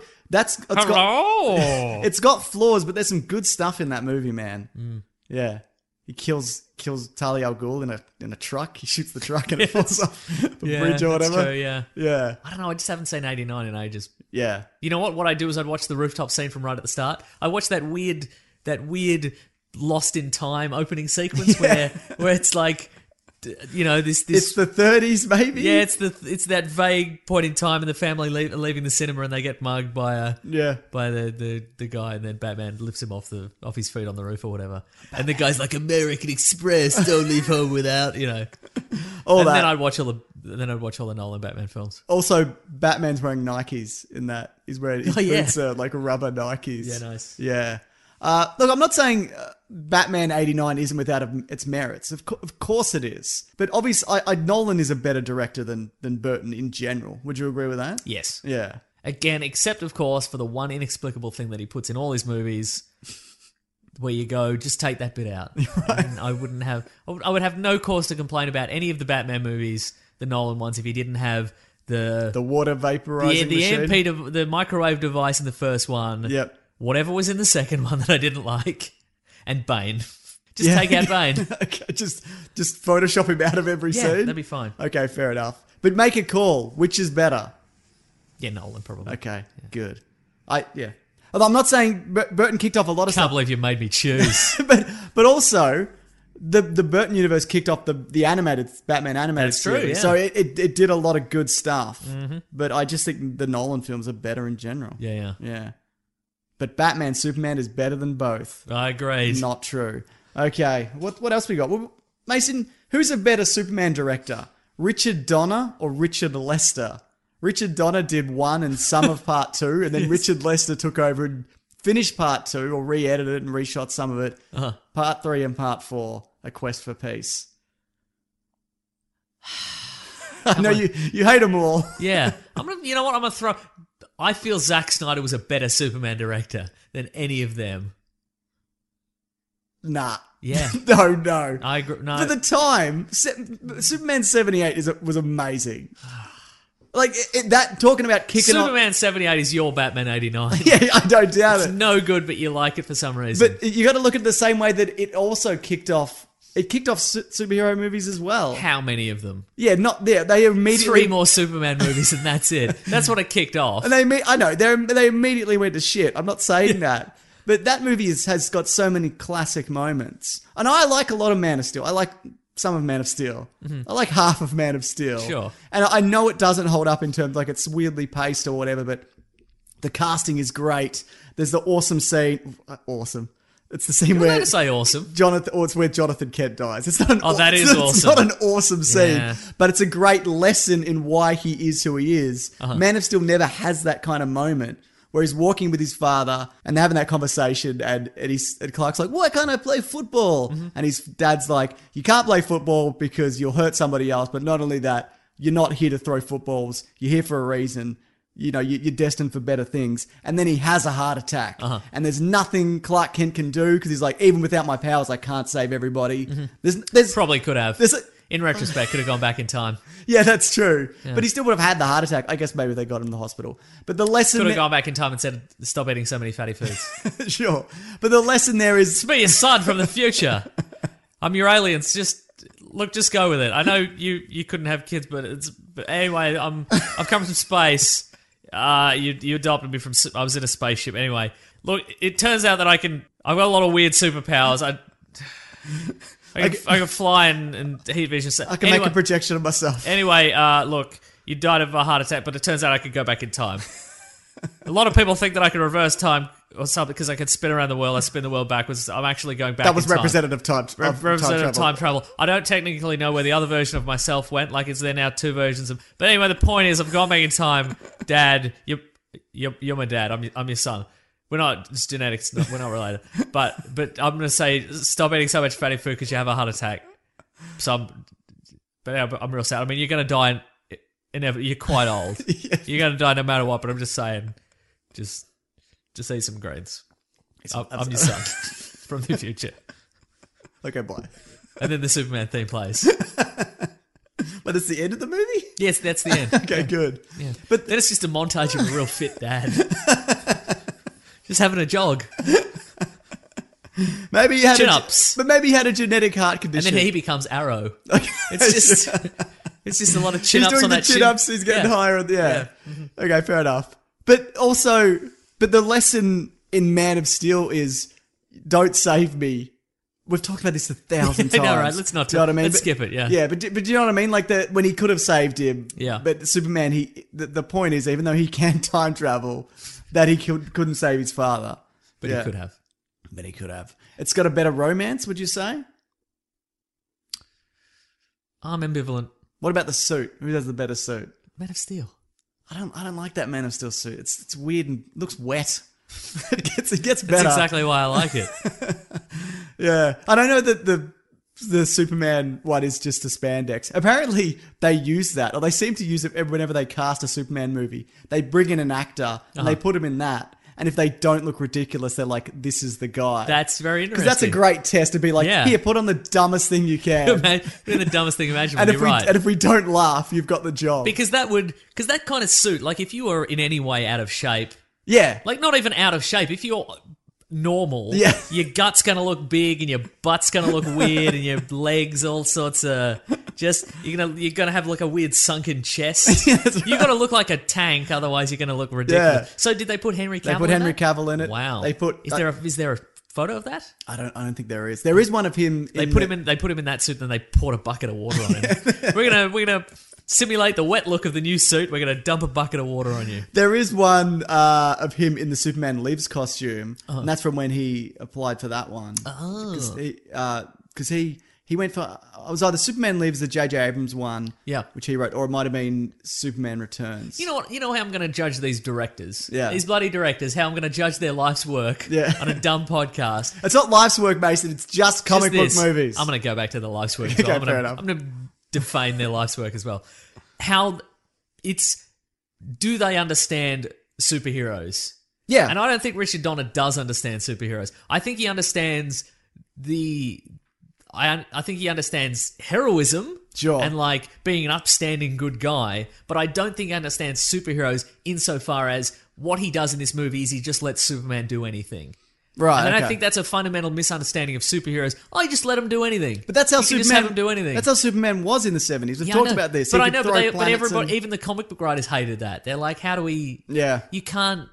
it's got flaws, but there's some good stuff in that movie, man. Yeah. He kills Talia al Ghul in a truck. He shoots the truck and it falls off the bridge or whatever. That's true, yeah. Yeah. I don't know, I just haven't seen 89 in ages. Yeah. You know what? What I do is I'd watch the rooftop scene from right at the start. I watch that weird Lost in Time opening sequence where it's like, this. It's the 30s, maybe? Yeah, it's that vague point in time, and the family leaving the cinema, and they get mugged by the guy, and then Batman lifts him off his feet on the roof or whatever, and the guy's like, American Express, don't leave home without, Then I'd watch all the Nolan Batman films. Also, Batman's wearing Nikes in that. He's wearing boots are like rubber Nikes. Yeah, nice. Yeah. Look, I'm not saying Batman 89 isn't without its merits. Of course it is. But obviously, Nolan is a better director than Burton in general. Would you agree with that? Yes. Yeah. Again, except of course for the one inexplicable thing that he puts in all his movies, where you go, just take that bit out. Right. I would have no cause to complain about any of the Batman movies, the Nolan ones, if he didn't have the water vaporizing machine. EMP, the microwave device in the first one. Yep. Whatever was in the second one that I didn't like, and Bane. Just take out Bane. Okay, just Photoshop him out of every scene. That'd be fine. Okay, fair enough. But make a call. Which is better? Yeah, Nolan probably. Okay, good. Although I'm not saying Burton kicked off a lot of Can't stuff. believe you made me choose. but also the Burton universe kicked off the animated Batman animated That's true, series. yeah. So it did a lot of good stuff. Mm-hmm. But I just think the Nolan films are better in general. Yeah. But Batman Superman is better than both. I agree. Not true. Okay, what else we got? Well, Mason, who's a better Superman director? Richard Donner or Richard Lester? Richard Donner did 1 and some of part 2, and then Richard Lester took over and finished part 2, or re-edited it and reshot some of it. Part 3 and part 4, A Quest for Peace. I know you hate them all. Yeah. You know what? I'm going to throw... I feel Zack Snyder was a better Superman director than any of them. Nah. Yeah. No. I agree. No. For the time, Superman 78 was amazing. Like, talking about kicking off... Superman 78 is your Batman 89. Yeah, I don't doubt It's it. no good, but you like it for some reason. But you got to look at it the same way that it also kicked off... It kicked off superhero movies as well. How many of them? Yeah, not there. They immediately... 3 more Superman movies and that's it. That's what it kicked off. And I know, they immediately went to shit. I'm not saying that. But that movie has got so many classic moments. And I like a lot of Man of Steel. I like some of Man of Steel. Mm-hmm. I like half of Man of Steel. Sure. And I know it doesn't hold up in terms, like it's weirdly paced or whatever, but the casting is great. There's the awesome scene. Awesome. It's the scene You're where... allowed to say awesome. It's where Jonathan Kent dies. It's not an that is awesome. It's not an awesome scene, Yeah. but it's a great lesson in why he is who he is. Man of Steel never has that kind of moment where he's walking with his father and they're having that conversation and Clark's like, why can't I play football? Mm-hmm. And his dad's like, you can't play football because you'll hurt somebody else. But not only that, you're not here to throw footballs. You're here for a reason. you're destined for better things. And then he has a heart attack. Uh-huh. And there's nothing Clark Kent can do because he's like, even without my powers, I can't save everybody. Mm-hmm. There's Probably could have. There's a- In retrospect, could have gone back in time. Yeah, that's true. Yeah. But he still would have had the heart attack. I guess maybe they got him in the hospital. But the lesson... Could have gone back in time and said, stop eating so many fatty foods. Sure. But the lesson there is... It's me, your son from the future. I'm your aliens. Just go with it. I know you couldn't have kids, but anyway, I've come from space. You adopted me from... I was in a spaceship. Anyway, look, it turns out that I've got a lot of weird superpowers. I can fly and heat vision. I can make a projection of myself. Anyway, look, you died of a heart attack, but it turns out I could go back in time. A lot of people think that I can reverse time or something because I can spin around the world. I spin the world backwards. I'm actually going back. That was in time. representative Time travel. I don't technically know where the other version of myself went. Like, is there now two versions of? But anyway, the point is, I've gone back in time. Dad, you're my dad. I'm your son. We're not, it's genetics. We're not related. But I'm gonna say, stop eating so much fatty food because you have a heart attack. So I'm real sad. I mean, you're gonna die. You're quite old. Yeah. You're gonna die no matter what. But I'm just saying, just eat some greens. I'm your son from the future. Okay, bye. And then the Superman theme plays. But it's the end of the movie? Yes, that's the end. Okay, good. Yeah. But then it's just a montage of a real fit dad. Just having a jog. maybe he had Chin-ups. But maybe he had a genetic heart And condition. then he becomes Arrow. Okay. It's just a lot of chin-ups he's doing on the that chin-ups, he's getting Yeah. higher. Yeah. Mm-hmm. Okay, fair enough. But the lesson in Man of Steel is don't save me. We've talked about this 1,000 times. I know, right? Let's not Do you know what I mean? let's skip it, yeah. Yeah, but do you know what I mean? Like when he could have saved him. Yeah. But Superman, the point is, even though he can time travel, that he couldn't save his father. But Yeah. he could have. But he could have. It's got a better romance, would you say? I'm ambivalent. What about the suit? Who has the better suit? Man of Steel. I don't like that Man of Steel suit. It's weird and looks wet. it gets That's better. exactly why I like it. Yeah. I don't know that the Superman one is just a spandex. Apparently they use that, or they seem to use it whenever they cast a Superman movie. They bring in an actor and they put him in that. And if they don't look ridiculous, they're like, this is the guy. That's very interesting. Because that's a great test to be like, Yeah. here, put on the dumbest thing you can. Put in the dumbest thing imaginable. and You're right. if we don't laugh, you've got the job. Because that kind of suit, like if you were in any way out of shape, yeah. like not even out of shape, if you're normal, Yeah. your gut's gonna look big and your butt's gonna look weird and your legs all sorts of you're gonna have like a weird sunken chest. That's You gotta look like a tank, otherwise you're gonna look ridiculous. Yeah. So did they put Henry Cavill? They put in Henry that? Cavill in it. Wow. They put Is there a photo of that? I don't think there is. There is one of him. They put him in that suit and then they poured a bucket of water on him. We're gonna simulate the wet look of the new suit. We're gonna dump a bucket of water on you. There is one of him in the Superman Lives costume, and that's from when he applied for that one. Oh. Because he went for it was either Superman Lives, the J.J. Abrams one, Yeah. which he wrote, or it might have been Superman Returns. You know what? You know how I'm going to judge these directors? Yeah. These bloody directors, how I'm going to judge their life's work Yeah. on a dumb podcast. It's not life's work, Mason. It's just comic book Just this. movies. I'm going to go back to the life's work as well. Okay, fair enough. I'm going to defame their life's work as well. Do they understand superheroes? Yeah. And I don't think Richard Donner does understand superheroes. I think he understands I think he understands heroism Sure. and like being an upstanding good guy, but I don't think he understands superheroes insofar as what he does in this movie is he just lets Superman do anything. Right. And okay. I think that's a fundamental misunderstanding of superheroes. Oh, you just let them do anything. But that's how you can Superman. just have them do anything. That's how Superman was in the 70s. We've Yeah, I talked know. about this. But He I could know, throw but planets everybody, and- even the comic book writers hated that. They're like, how do we? Yeah. You can't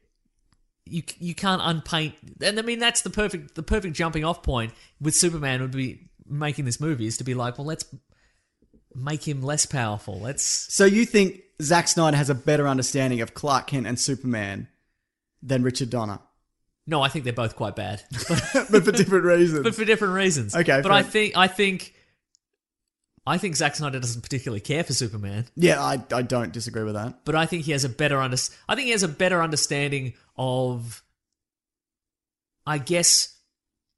unpaint. And I mean, that's the perfect jumping off point with Superman would be making this movie is to be like, well, let's make him less powerful. Let's. So you think Zack Snyder has a better understanding of Clark Kent and Superman than Richard Donner? No, I think they're both quite bad, But for different reasons. but for different reasons. Okay, but fair. I think Zack Snyder doesn't particularly care for Superman. Yeah, I don't disagree with that. But I think he has a better understanding of, I guess,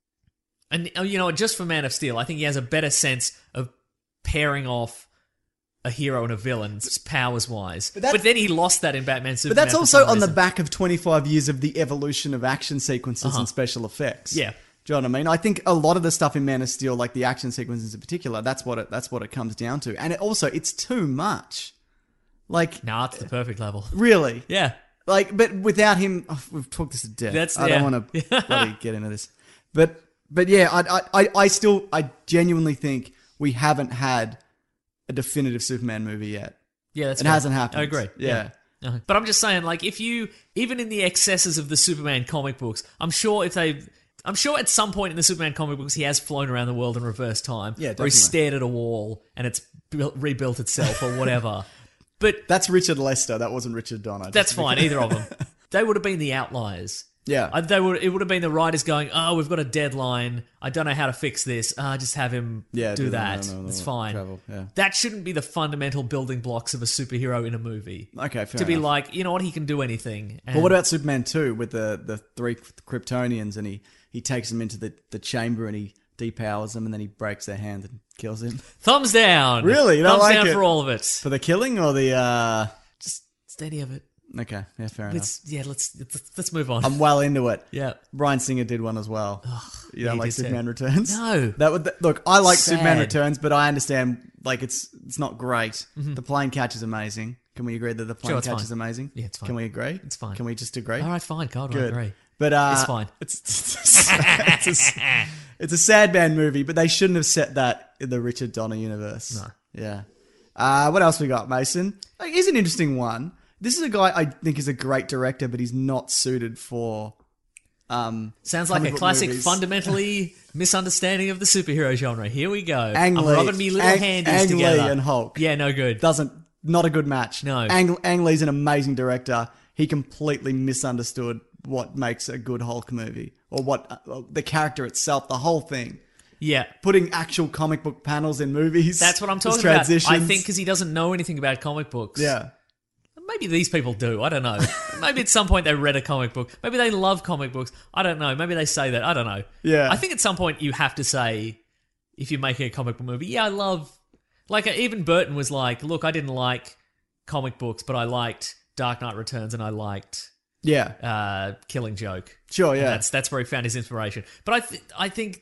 and you know, just for Man of Steel, I think he has a better sense of pairing off a hero and a villain, powers-wise. But But then he lost that in Batman But Superman. that's for also some on the reason. back of 25 years of the evolution of action sequences and special effects. Yeah. Do you know what I mean? I think a lot of the stuff in Man of Steel, like the action sequences in particular, that's what it comes down to. And it's too much. Like, Nah, it's the perfect level. really? Yeah. Like, but without him, we've talked this to death. I don't want to bloody get into this. But yeah, I genuinely think we haven't had a definitive Superman movie yet. Yeah, that's It fair. hasn't happened. I agree. Yeah. But I'm just saying, like, if you, even in the excesses of the Superman comic books, I'm sure at some point in the Superman comic books he has flown around the world in reverse time. Yeah, Or definitely. he's stared at a wall and it's rebuilt itself or whatever. But That's Richard Lester. That wasn't Richard Donner. that's fine, either of them. They would have been the outliers. Yeah. It would have been the writers going, oh, we've got a deadline. I don't know how to fix this. Just have him do that. It's fine. Travel, yeah. That shouldn't be the fundamental building blocks of a superhero in a movie. Okay, fair To be enough. like, you know what, he can do anything. But what about Superman 2 with the 3 Kryptonians and he takes them into the chamber and he depowers them and then he breaks their hand and kills him? Thumbs down. Really? You don't Thumbs like down it? for all of it. For the killing or the... Just any of it. Okay, yeah, fair enough. Let's move on. I'm well into it. Yeah. Brian Singer did one as well. You don't he like did too. Superman Returns? No. Look, I like Sad. Superman Returns, but I understand like it's not great. Mm-hmm. The plane catch is amazing. Can we agree that the plane Sure, it's catch fine. is amazing? Yeah, it's fine. Can we agree? It's fine. Can we just agree? All right, fine. God, I Good. agree. But It's fine. It's a sad man movie, but they shouldn't have set that in the Richard Donner universe. No. Yeah. What else we got, Mason? Like, here's an interesting one. This is a guy I think is a great director, but he's not suited for. Sounds like comic a book classic movies. fundamentally misunderstanding of the superhero genre. Here we go. Ang I'm Lee. rubbing me little handies Ang together. Lee and Hulk. Yeah, no good. Not a good match. No. Ang Lee's an amazing director. He completely misunderstood what makes a good Hulk movie or what the character itself, the whole thing. Yeah. Putting actual comic book panels in movies. That's what I'm as talking about. I transitions. think because he doesn't know anything about comic books. Yeah. Maybe these people do. I don't know. Maybe at some point they read a comic book. Maybe they love comic books. I don't know. Maybe they say that. I don't know. Yeah. I think at some point you have to say, if you're making a comic book movie, yeah, I love... Like, even Burton was like, look, I didn't like comic books, but I liked Dark Knight Returns and I liked Yeah. Killing Joke. Sure, And yeah. that's where he found his inspiration. But I think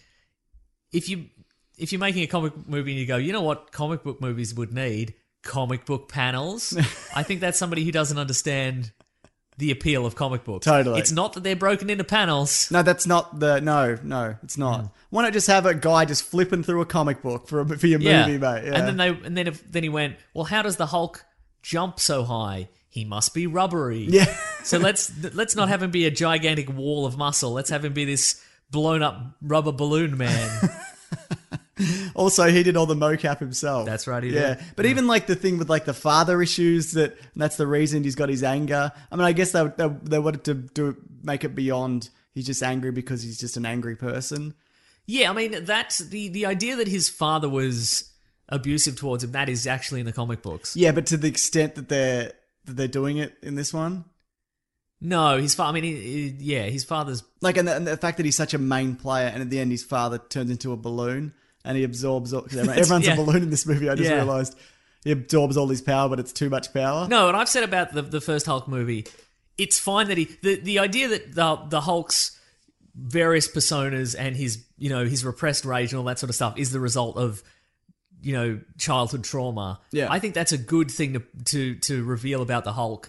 if you're making a comic book movie and you go, you know what comic book movies would need? Comic book panels. I think that's somebody who doesn't understand the appeal of comic books. Totally. It's not that they're broken into panels. No, that's not the... No, it's not. Why not just have a guy just flipping through a comic book for your movie, mate? Yeah. And then he went, well, how does the Hulk jump so high? He must be rubbery. Yeah. So let's not have him be a gigantic wall of muscle. Let's have him be this blown up rubber balloon man. Also, he did all the mocap himself. That's right, he yeah. did. But even like the thing with like the father issues, that's the reason he's got his anger. I mean, I guess they wanted to make it beyond he's just angry because he's just an angry person. Yeah, I mean, that's the idea that his father was abusive towards him. That is actually in the comic books. Yeah, but to the extent that they're doing it in this one, No, his father. I mean, his father's. like, and the fact that he's such a main player, and at the end his father turns into a balloon and he absorbs. Cause everyone's Yeah. a balloon in this movie. I just Yeah. realized he absorbs all his power, but it's too much power. No, and I've said about the first Hulk movie, it's fine that the idea that the Hulk's various personas and his repressed rage and all that sort of stuff is the result of childhood trauma. Yeah. I think that's a good thing to reveal about the Hulk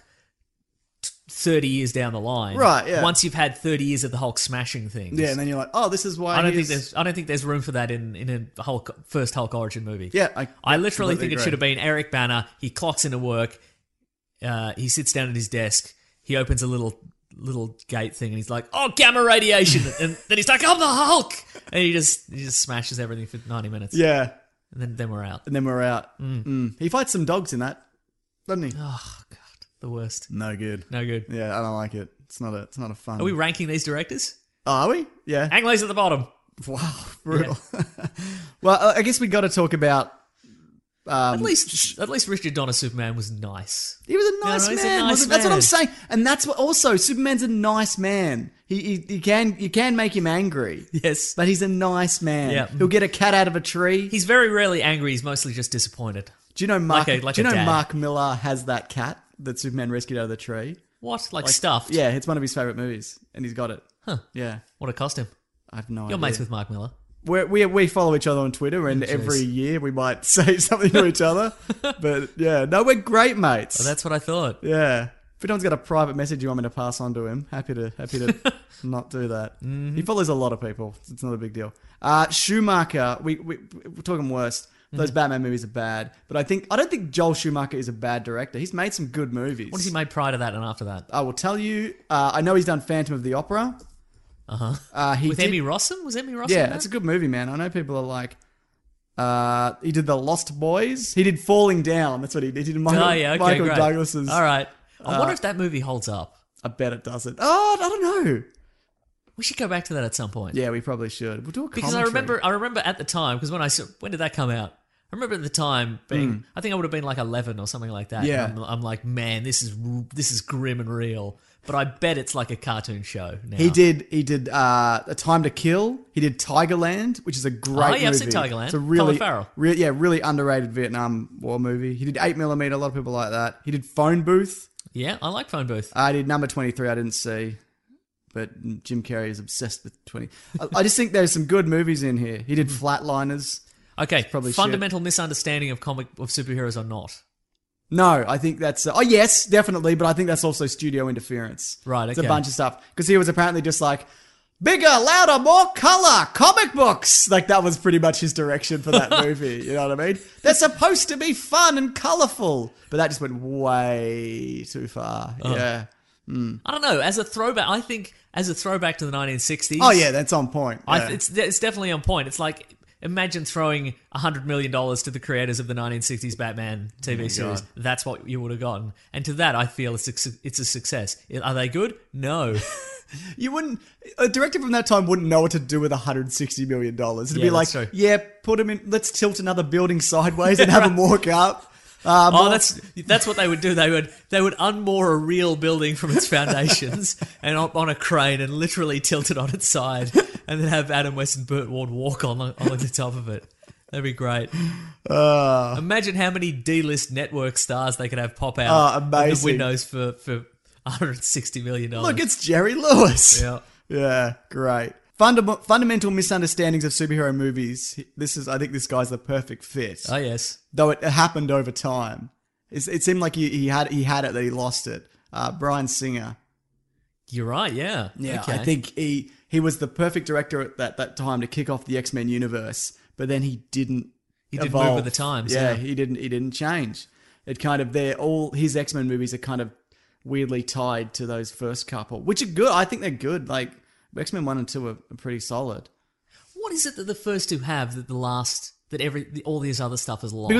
30 years down the line. Right, yeah. Once you've had 30 years of the Hulk smashing things. Yeah, and then you're like, oh, this is why I don't think there's room for that in a first Hulk origin movie. Yeah, I literally completely think it agree. should have been Eric Banner. He clocks into work. He sits down at his desk. He opens a little gate thing, and he's like, "Oh, gamma radiation!" and then he's like, "I'm the Hulk!" And he just smashes everything for 90 minutes. Yeah, and then we're out. and then we're out. He fights some dogs in that, doesn't he? Oh God, the worst. No good. No good. Yeah, I don't like it. It's not a fun. Are we ranking these directors? Oh, are we? Yeah. Ang Lee's at the bottom. Wow, brutal. Well, I guess we got to talk about. At least Richard Donner Superman was nice. He was a nice he's a man. nice wasn't- That's what man. I'm saying, and that's what also Superman's a nice man. You can make him angry. Yes. But he's a nice man. Yeah. He'll get a cat out of a tree. He's very rarely angry. He's mostly just disappointed. Do you know Mark? Like do you a know dad. Mark Millar has that cat that Superman rescued out of the tree? What? Like stuffed? Yeah, it's one of his favorite movies, and he's got it. Huh. Yeah, What it cost him? I have no idea. You're mates with Mark Miller. We follow each other on Twitter, and Jeez. every year we might say something to each other. But yeah, no, we're great mates. Well, that's what I thought. Yeah. If anyone's got a private message you want me to pass on to him, happy to not do that. Mm-hmm. He follows a lot of people. It's not a big deal. Schumacher, we're talking worst. Those Batman movies are bad, but I don't think Joel Schumacher is a bad director. He's made some good movies. What has he made prior to that and after that? I will tell you. I know he's done Phantom of the Opera. With Emmy Rossum? Was Emmy Rossum? Yeah, in that? it's a good movie, man. I know people are like. He did The Lost Boys. He did Falling Down. That's what he did. He did Michael great. Douglas's. All right. I wonder if that movie holds up. I bet it doesn't. Oh, I don't know. We should go back to that at some point. Yeah, we probably should. We'll do a Because commentary. I remember at the time, because when did that come out? I remember at the time being, I think I would have been like 11 or something like that. Yeah. And I'm like, man, this is grim and real. But I bet it's like a cartoon show now. He did A Time to Kill. He did Tigerland, which is a great movie. I've seen Tigerland. It's a really, Colin Farrell. really underrated Vietnam War movie. He did 8mm. A lot of people like that. He did Phone Booth. Yeah, I like Phone Booth. I did Number 23. I didn't see. But Jim Carrey is obsessed with 20. I just think there's some good movies in here. He did Flatliners. Okay, probably fundamental misunderstanding of superheroes or not. No, I think that's... yes, definitely, but I think that's also studio interference. Right, It's a okay. bunch of stuff. Because he was apparently just like, bigger, louder, more colour, comic books! Like, that was pretty much his direction for that movie, you know what I mean? They're supposed to be fun and colourful. But that just went way too far, yeah. I don't know. As a throwback, I think as a throwback to the 1960s. Oh, yeah, that's on point. Yeah. It's definitely on point. It's like, imagine throwing $100 million to the creators of the 1960s Batman TV series. That's what you would have gotten. And to that, I feel it's a success. Are they good? No. You wouldn't... A director from that time wouldn't know what to do with $160 million. It'd Yeah, be like, that's true. yeah, put him in... Let's tilt another building sideways and have him walk up. That's what they would do. They would unmoor a real building from its foundations and on a crane and literally tilt it on its side, and then have Adam West and Burt Ward walk on the top of it. That'd be great. Imagine how many D-list network stars they could have pop out of the amazing. windows for $160 million. Look, it's Jerry Lewis. Yeah. Yeah, great. Fundamental misunderstandings of superhero movies. I think this guy's the perfect fit. Oh yes. Though it happened over time. It seemed like he had it, that he lost it. Bryan Singer. You're right. Yeah. Yeah, Okay. I think he was the perfect director at that time to kick off the X-Men universe, but then he didn't didn't evolve. move with the times. Yeah, Yeah. he didn't change. It kind of all his X-Men movies are kind of weirdly tied to those first couple, which are good. I think they're good. Like X-Men 1 and 2 are pretty solid. What is it that the first two have that all this other stuff is lost? Because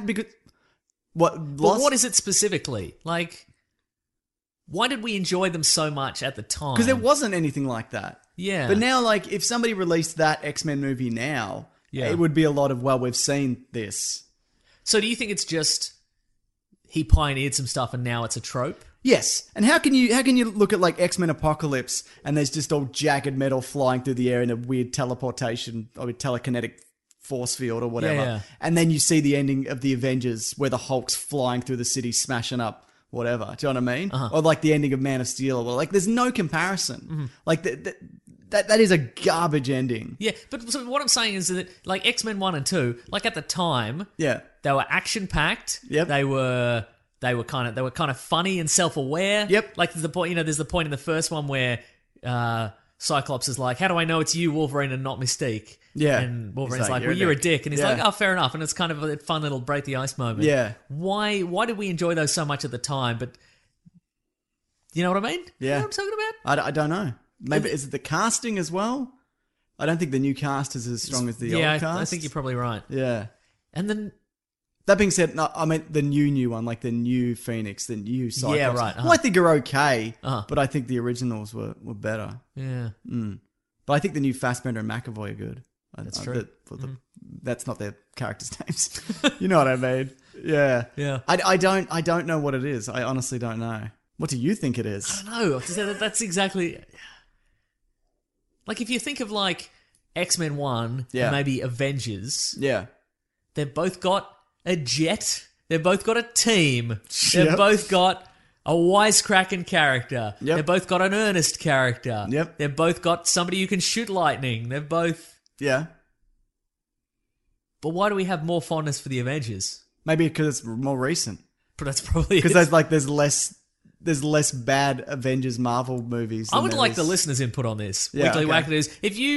But what is it specifically? Like, why did we enjoy them so much at the time? Because there wasn't anything like that. Yeah. But now, like, if somebody released that X-Men movie now, Yeah. it would be a lot of, well, we've seen this. So do you think it's just he pioneered some stuff and now it's a trope? Yes. And how can you look at, like, X-Men Apocalypse and there's just all jagged metal flying through the air in a weird teleportation or telekinetic force field or whatever. Yeah. And then you see the ending of the Avengers where the Hulk's flying through the city, smashing up whatever. Do you know what I mean? Uh-huh. Or like the ending of Man of Steel. Well, like, there's no comparison. Mm-hmm. Like, that is a garbage ending. Yeah, but so what I'm saying is that, like, X-Men 1 and 2, like, at the time, Yeah. they were action-packed. Yep. They were kind of funny and self-aware. Yep. Like, there's the point in the first one where Cyclops is like, how do I know it's you, Wolverine, and not Mystique? Yeah. And Wolverine's He's like, like, well, you're a dick. And he's Yeah. like, oh, fair enough. And it's kind of a fun little break the ice moment. Yeah. Why did we enjoy those so much at the time? But you know what I mean? Yeah. You know what I'm talking about? I don't know. Maybe is it the casting as well? I don't think the new cast is as strong as the yeah, old cast. I think you're probably right. Yeah. And then That being said, no, I meant the new one, like the new Phoenix, the new Cyclops. Yeah, right, Well, I think are okay, Uh-huh. but I think the originals were better. yeah. But I think the new Fassbender and McAvoy are good. That's true. That's not their characters' names. You know what I mean? Yeah. Yeah. I don't know what it is. I honestly don't know. What do you think it is? No, that's exactly... Like, if you think of, like, X-Men 1 Yeah. and maybe Avengers, Yeah. they've both got a jet. They've both got a team. They've Yep. both got a wisecracking character. Yep. They've both got an earnest character. Yep. They've both got somebody who can shoot lightning. They've both... Yeah. But why do we have more fondness for the Avengers? Maybe because it's more recent. But that's probably Because it. there's less bad Avengers Marvel movies. I than would there like is- the listeners' input on this. Yeah, Weekly okay. Wackadoos.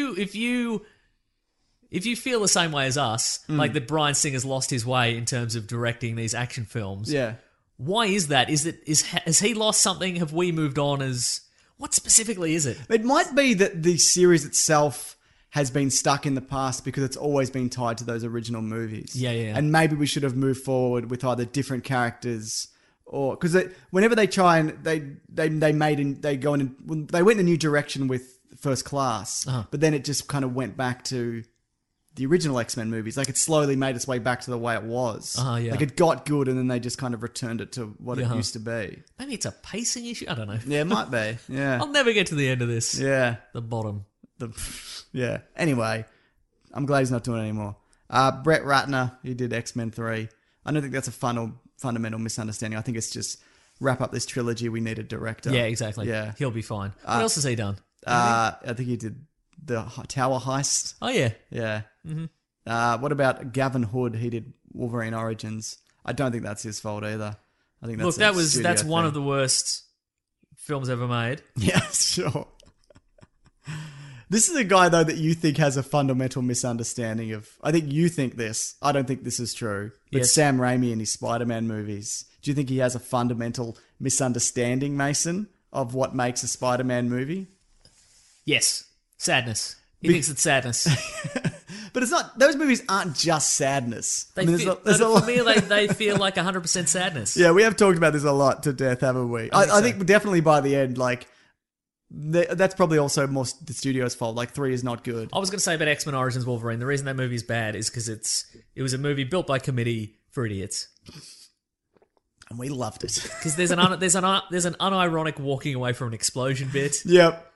If you feel the same way as us, like that Bryan Singer's lost his way in terms of directing these action films, Yeah. why is that? Has he lost something? Have we moved on? What specifically is it? It might be that the series itself has been stuck in the past because it's always been tied to those original movies. Yeah. And maybe we should have moved forward with either different characters or because whenever they try and they went in a new direction with First Class, but then it just kind of went back to the original X-Men movies. Like it slowly made its way back to the way it was. Yeah. Like it got good and then they just kind of returned it to what it used to be. Maybe it's a pacing issue. I don't know. Yeah, it might be. Yeah. I'll never get to the end of this. Yeah. The bottom. Yeah. Anyway, I'm glad he's not doing it anymore. Brett Ratner, he did X-Men 3. I don't think that's a fundamental misunderstanding. I think it's just wrap up this trilogy. We need a director. Yeah, exactly. Yeah. He'll be fine. What else has he done? I think he did the Tower Heist. Oh, yeah. Yeah. Mm-hmm. What about Gavin Hood? He did Wolverine Origins. I don't think that's his fault either. I think that's Look, that's one of the worst films ever made. Yeah, sure. This is a guy, though, that you think has a fundamental misunderstanding of... I think you think this. I don't think this is true. But Yes. Sam Raimi in his Spider-Man movies. Do you think he has a fundamental misunderstanding, Mason, of what makes a Spider-Man movie? Yes. Sadness. He thinks it's sadness. But it's not... Those movies aren't just sadness. They I mean, feel, there's a for lot... me, they feel like 100% sadness. Yeah, we have talked about this a lot to death, haven't we? I think definitely by the end, like... That's probably also more the studio's fault. Like 3 is not good. I was going to say about X-Men Origins Wolverine, the reason that movie is bad is because it was a movie built by committee for idiots. And we loved it. Because there's an unironic walking away from an explosion bit. Yep.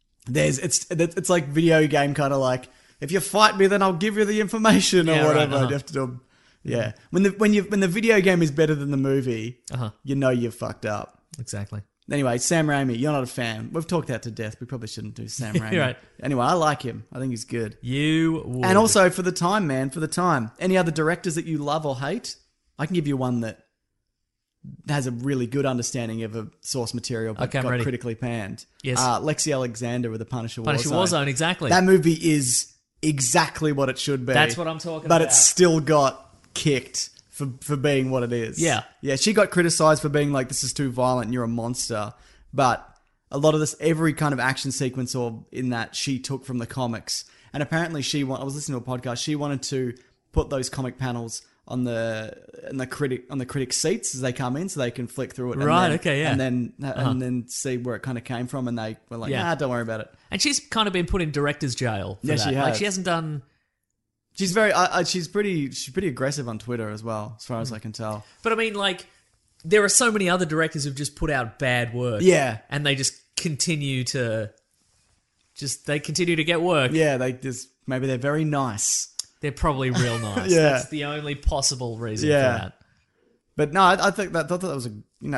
It's like video game kind of like, if you fight me, then I'll give you the information or Yeah, right, whatever. You have to do. Yeah. When the video game is better than the movie, you know you've fucked up. Exactly. Anyway, Sam Raimi, you're not a fan. We've talked that to death. We probably shouldn't do Sam Raimi. Right. Anyway, I like him. I think he's good. You would. And also for the time, man, for the time. Any other directors that you love or hate? I can give you one that has a really good understanding of a source material but Okay, I'm got ready. critically panned. Yes. Lexi Alexander with the Punisher Warzone, exactly. That movie is exactly what it should be. That's what I'm talking but about. it still got kicked for being what it is. Yeah. Yeah, she got criticized for being like, this is too violent and you're a monster. But a lot of this, every kind of action sequence or in that she took from the comics. And apparently I was listening to a podcast, she wanted to put those comic panels on the critic seats as they come in so they can flick through it. Right, okay, yeah. And then see where it kind of came from, and they were like, Yeah. don't worry about it. And she's kind of been put in director's jail for Yeah, that. she Like, has. she hasn't done... She's she's pretty aggressive on Twitter as well, as far as I can tell. But I mean, like, there are so many other directors who've just put out bad work. Yeah. And they just continue to... They continue to get work. Yeah, maybe they're very nice. They're probably real nice. Yeah. That's the only possible reason Yeah. for that. But no, I thought that was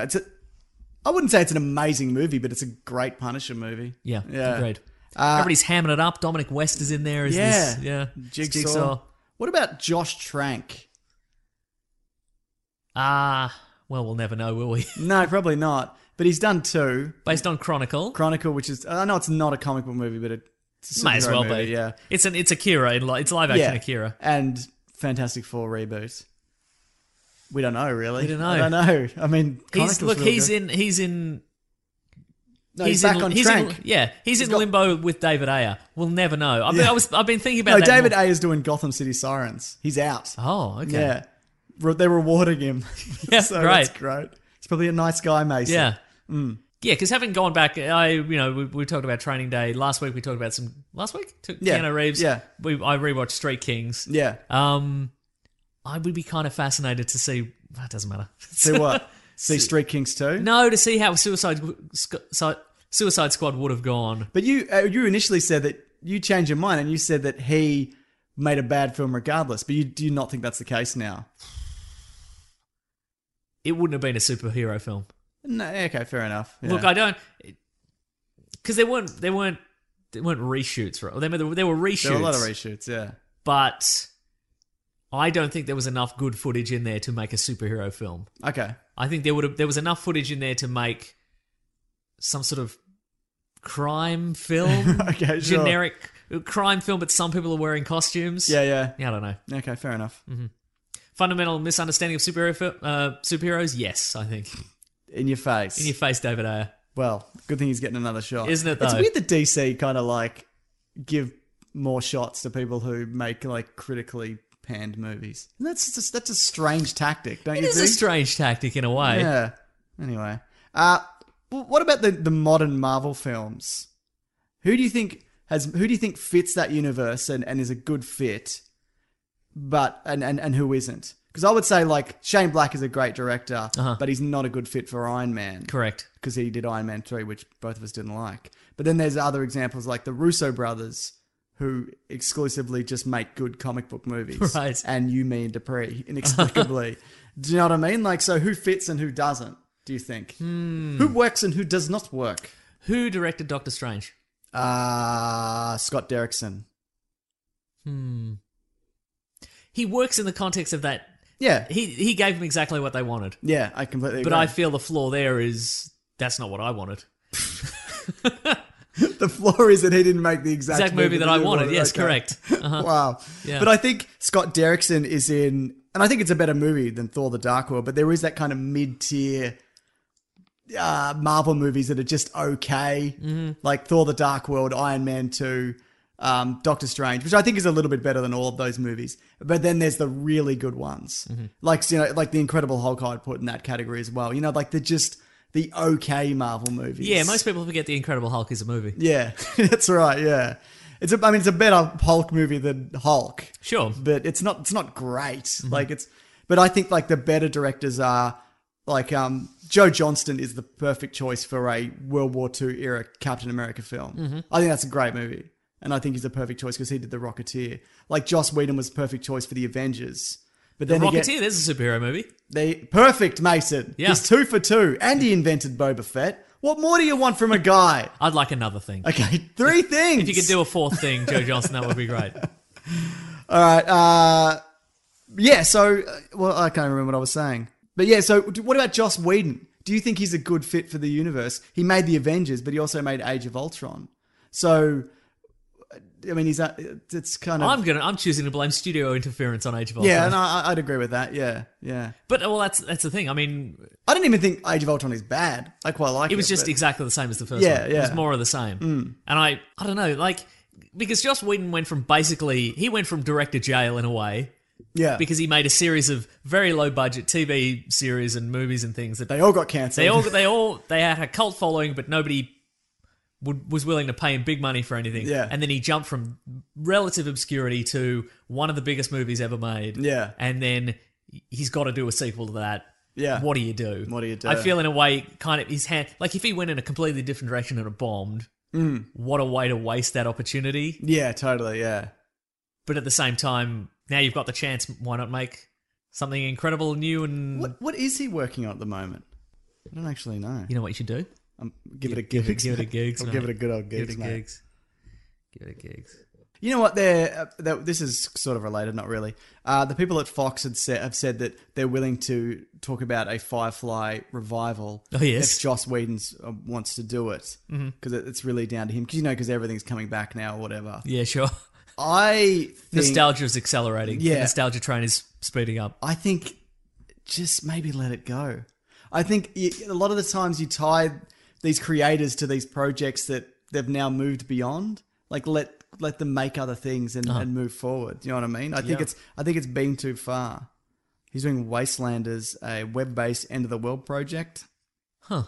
I wouldn't say it's an amazing movie, but it's a great Punisher movie. Yeah, Yeah. agreed. Everybody's hamming it up. Dominic West is in there as Yeah. this. Yeah. Jigsaw. What about Josh Trank? Well, we'll never know, will we? No, probably not. But he's done 2. Based on Chronicle. Chronicle, which is, I know it's not a comic book movie, but it's a May as superhero well movie, be. yeah. It's Akira. It's live action Akira. And Fantastic Four reboot. We don't know, really. We don't know. I don't know. I mean, Chronicle's really good. He's in. No, he's back on Trank. He's in got- limbo with David Ayer. We'll never know. I've been thinking about No, that. David more. Ayer's doing Gotham City Sirens. He's out. Oh, okay. Yeah. They're rewarding him. Yeah, so great. That's great. He's probably a nice guy, Mason. Yeah. Yeah, because having gone back, we talked about Training Day last week. We talked about last week. Yeah, Keanu Reeves. yeah. I rewatched Street Kings. Yeah. I would be kind of fascinated to see. That doesn't matter. See what? See Street Kings 2? No, to see how Suicide Squad would have gone. But you initially said that you changed your mind and you said that he made a bad film regardless. But do you not think that's the case now? it wouldn't have been a superhero film. No, okay, fair enough. Yeah. Look, I don't, because there weren't reshoots, right? There were reshoots. There were a lot of reshoots, yeah. But I don't think there was enough good footage in there to make a superhero film. Okay. I think there was enough footage in there to make some sort of crime film, Okay, sure. generic crime film, but some people are wearing costumes. Yeah. I don't know. Okay, fair enough. Fundamental misunderstanding of superheroes? Yes, I think. In your face. In your face, David Ayer. Well, good thing he's getting another shot. Isn't it, It's though? weird that DC kind of like give more shots to people who make like critically panned movies. And that's a strange tactic, don't It you is think? a strange tactic in a way. Yeah. Anyway. What about the modern Marvel films? Who do you think fits that universe and is a good fit, but and who isn't? Because I would say like Shane Black is a great director, but he's not a good fit for Iron Man. Correct. Because he did Iron Man 3, which both of us didn't like. But then there's other examples like the Russo brothers, who exclusively just make good comic book movies. Right. And you, me, and Dupree, inexplicably. Do you know what I mean? Like, so who fits and who doesn't, do you think? Who works and who does not work? Who directed Doctor Strange? Scott Derrickson. He works in the context of that. Yeah. He gave them exactly what they wanted. Yeah, I completely agree. But I feel the flaw there is that's not what I wanted. The flaw is that he didn't make the exact Movie that I you wanted. Yes, Okay. correct. Wow. Yeah. But I think Scott Derrickson is in, and I think it's a better movie than Thor the Dark World, but there is that kind of mid-tier Marvel movies that are just okay. Like Thor the Dark World, Iron Man 2, Doctor Strange, which I think is a little bit better than all of those movies. But then there's the really good ones. Like, you know, like the Incredible Hulk I'd put in that category as well. You know, like the okay Marvel movies. Yeah, most people forget The Incredible Hulk is a movie. Yeah, that's right. Yeah, it's a better Hulk movie than Hulk. Sure. But it's not great. But I think like the better directors are like Joe Johnston is the perfect choice for a World War II era Captain America film. I think that's a great movie, and I think he's the perfect choice because he did The Rocketeer. Like Joss Whedon was the perfect choice for the Avengers. But The then Rocketeer, there's a superhero movie. perfect, Mason. Yeah. He's 2 for 2, and he invented Boba Fett. What more do you want from a guy? I'd like another thing. Okay, 3 things. If you could do a fourth thing, Joe Johnston, that would be great. All right. Yeah, so, well, I can't remember what I was saying. But yeah, so what about Joss Whedon? Do you think he's a good fit for the universe? He made The Avengers, but he also made Age of Ultron. So, I mean, it's kind of... I'm choosing to blame studio interference on Age of Ultron. Yeah, no, I'd agree with that. Yeah. But, well, that's the thing. I mean, I didn't even think Age of Ultron is bad. I quite like it. it was just but- exactly the same as the first Yeah, one. It was yeah. more of the same. And I don't know, like, because Joss Whedon went from direct to jail in a way, Yeah. because he made a series of very low budget TV series and movies and things that They all got cancelled. they had a cult following, but nobody was willing to pay him big money for anything. Yeah. And then he jumped from relative obscurity to one of the biggest movies ever made. Yeah. And then he's got to do a sequel to that. Yeah. What do you do? What do you do? I feel in a way kind of his hand, like if he went in a completely different direction and it bombed, what a way to waste that opportunity. Yeah, totally, yeah. But at the same time, now you've got the chance, why not make something incredible, new, and What is he working on at the moment? I don't actually know. you know what you should do? Give it a Give gigs. it a gigs, I'll mate. give it a good old Give gigs, it a mate. gigs. Give it a gigs. You know what? This is sort of related, not really. The people at Fox have said that they're willing to talk about a Firefly revival. Oh, yes. If Joss Whedon wants to do it, because it's really down to him. Because everything's coming back now, or whatever. Yeah, sure. I think, Nostalgia is accelerating. Yeah. The nostalgia train is speeding up. I think just maybe let it go. I think a lot of the times you tie these creators to these projects that they've now moved beyond. Like let them make other things and move forward. You know what I mean? I think it's been too far. He's doing Wastelanders, a web-based end of the world project. Huh.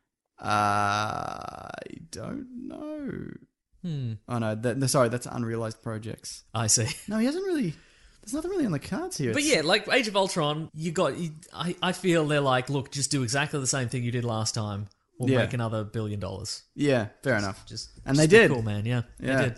I don't know. Oh no, sorry, that's unrealized projects. I see. No, he hasn't really. There's nothing really on the cards here. But yeah, like Age of Ultron, I feel they're like, look, just do exactly the same thing you did last time. We'll Yeah. make another $1 billion. Yeah, fair enough. And they be did. Cool, man. Yeah, Yeah. they did.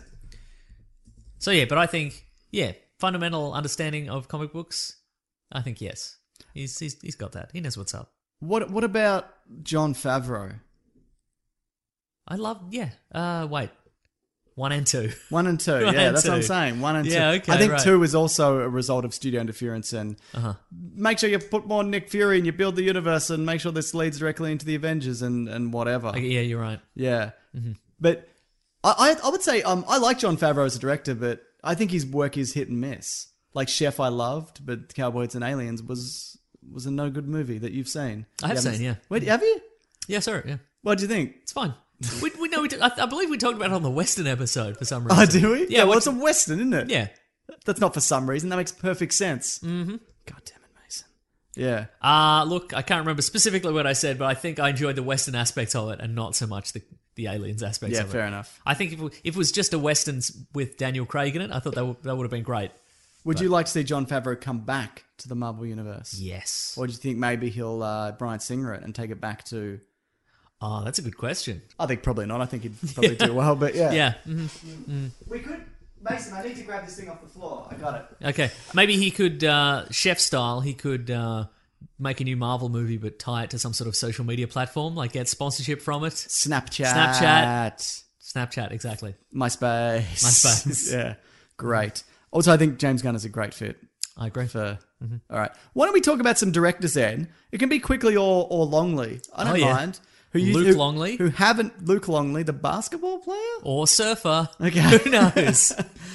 So yeah, but I think, fundamental understanding of comic books, I think yes. he's got that. He knows what's up. What about Jon Favreau? I love, wait. 1 and 2. 1 and 2, One yeah, and that's what I'm two. saying. 1 and 2. Yeah, okay, I think right. 2 is also a result of studio interference and make sure you put more Nick Fury and you build the universe and make sure this leads directly into the Avengers and whatever. Yeah, you're right. Yeah. But I would say I like Jon Favreau as a director, but I think his work is hit and miss. Like Chef I loved, but Cowboys and Aliens was a no good movie that you've seen. I have seen, yeah. Wait, have you? Yeah, sorry, yeah. What do you think? It's fine. we know. I believe we talked about it on the Western episode for some reason. Oh, do we? Yeah, well, it's a Western, isn't it? Yeah. That's not for some reason. That makes perfect sense. Mm-hmm. God damn it, Mason. Yeah. Look, I can't remember specifically what I said, but I think I enjoyed the Western aspects of it and not so much the aliens aspects of it. Yeah, fair enough. I think if it was just a Western with Daniel Craig in it, I thought that would have been great. Would you like to see Jon Favreau come back to the Marvel Universe? Yes. Or do you think maybe he'll Bryan Singer it and take it back to... Oh, that's a good question. I think probably not. I think he'd probably do well, but yeah. Yeah. We could... Mason, I need to grab this thing off the floor. I got it. Okay. Maybe he could, chef style, he could make a new Marvel movie but tie it to some sort of social media platform, like get sponsorship from it. Snapchat. Snapchat, exactly. MySpace. Yeah. Great. Also, I think James Gunn is a great fit. I agree. All right. Why don't we talk about some directors then? It can be quickly or longly. I don't mind. Luke Longley? Luke Longley, the basketball player? Or surfer. Okay. Who knows?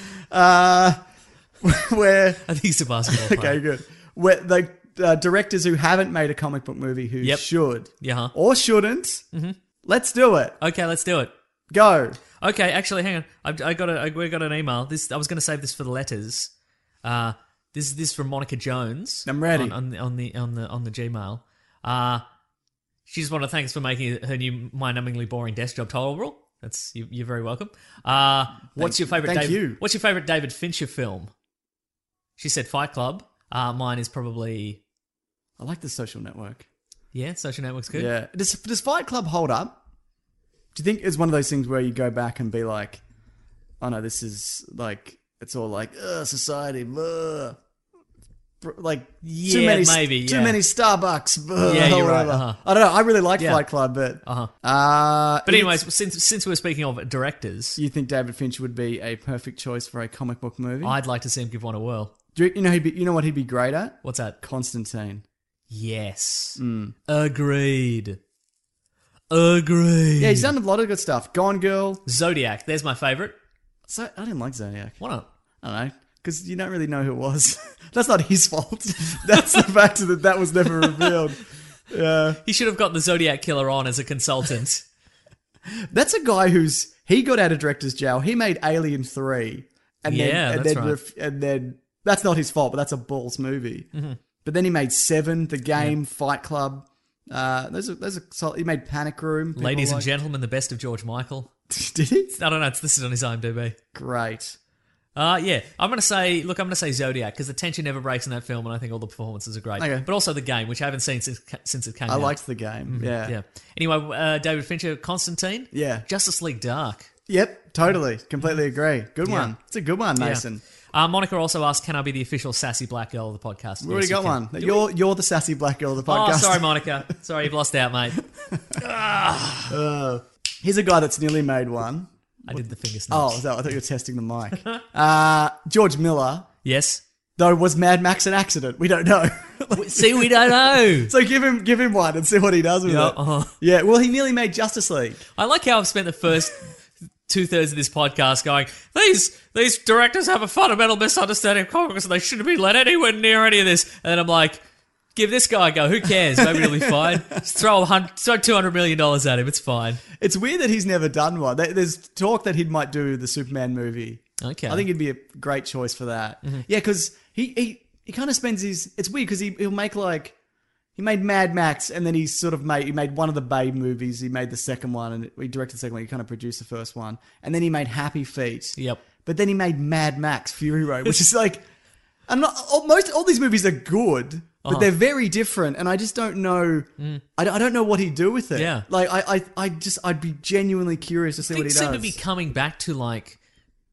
Where... I think he's a basketball player. Okay, good. Where the directors who haven't made a comic book movie who should Yeah. or shouldn't. Let's do it. Okay, let's do it. Go. Okay, actually, hang on. We got an email. I was going to save this for the letters. This is from Monica Jones. I'm ready. on the Gmail. She just wanted to thank us for making her new mind-numbingly boring desk job tolerable. That's you're very welcome. What's your favorite? What's your favorite David Fincher film? She said Fight Club. Mine is probably. I like The Social Network. Yeah, Social Network's good. Yeah. Does Fight Club hold up? Do you think it's one of those things where you go back and be like, oh no, this is like, it's all like, society, like too many Starbucks. Yeah, you're right. I don't know. I really like Fight Club, but but anyways, since we're speaking of directors, you think David Fincher would be a perfect choice for a comic book movie? I'd like to see him give one a whirl. You know what he'd be great at? What's that? Constantine. Yes. Agreed. Yeah, he's done a lot of good stuff. Gone Girl. Zodiac. There's my favorite. So I didn't like Zodiac. Why not? I don't know. Because you don't really know who it was. That's not his fault. That's the fact that was never revealed. Yeah. He should have got the Zodiac Killer on as a consultant. That's a guy he got out of director's jail. He made Alien 3. And then that's not his fault, but that's a balls movie. Mm-hmm. But then he made Seven, The Game, Fight Club. Those are solid. He made Panic Room. Ladies and gentlemen, the best of George Michael. Did he? I don't know. It's listed on his IMDb. Great. Yeah. I'm going to say Zodiac because the tension never breaks in that film, and I think all the performances are great. Okay. But also The Game, which I haven't seen since it came out. I liked The Game. Mm-hmm. Yeah. Anyway, David Fincher, Constantine. Yeah. Justice League Dark. Yep. Totally. Completely agree. Good one. It's a good one, Mason. Yeah. Monica also asked, "Can I be the official sassy black girl of the podcast?" We already got one. You're the sassy black girl of the podcast. Oh, sorry, Monica. Sorry, you've lost out, mate. Here's a guy that's nearly made one. I did the finger snaps. Oh, I thought you were testing the mic. George Miller. Yes. Though, was Mad Max an accident? We don't know. See, we don't know. So give him one and see what he does with it. Yeah. Well, he nearly made Justice League. I like how I've spent the first 2/3 of this podcast going, these directors have a fundamental misunderstanding of comics and they shouldn't be let anywhere near any of this. And then I'm like, give this guy a go. Who cares? Maybe it'll be fine. Just throw $200 million at him. It's fine. It's weird that he's never done one. There's talk that he might do the Superman movie. Okay. I think he'd be a great choice for that. Mm-hmm. Yeah, because he kind of spends his... It's weird because he'll make like... He made Mad Max, and then he made one of the Babe movies. He made the second one, and he directed the second one. He kind of produced the first one. And then he made Happy Feet. Yep. But then he made Mad Max Fury Road, which is like... all these movies are good, but they're very different, and I just don't know... I don't know what he'd do with it. Yeah. Like, I'd be genuinely curious to see what he does. Things seem to be coming back to, like...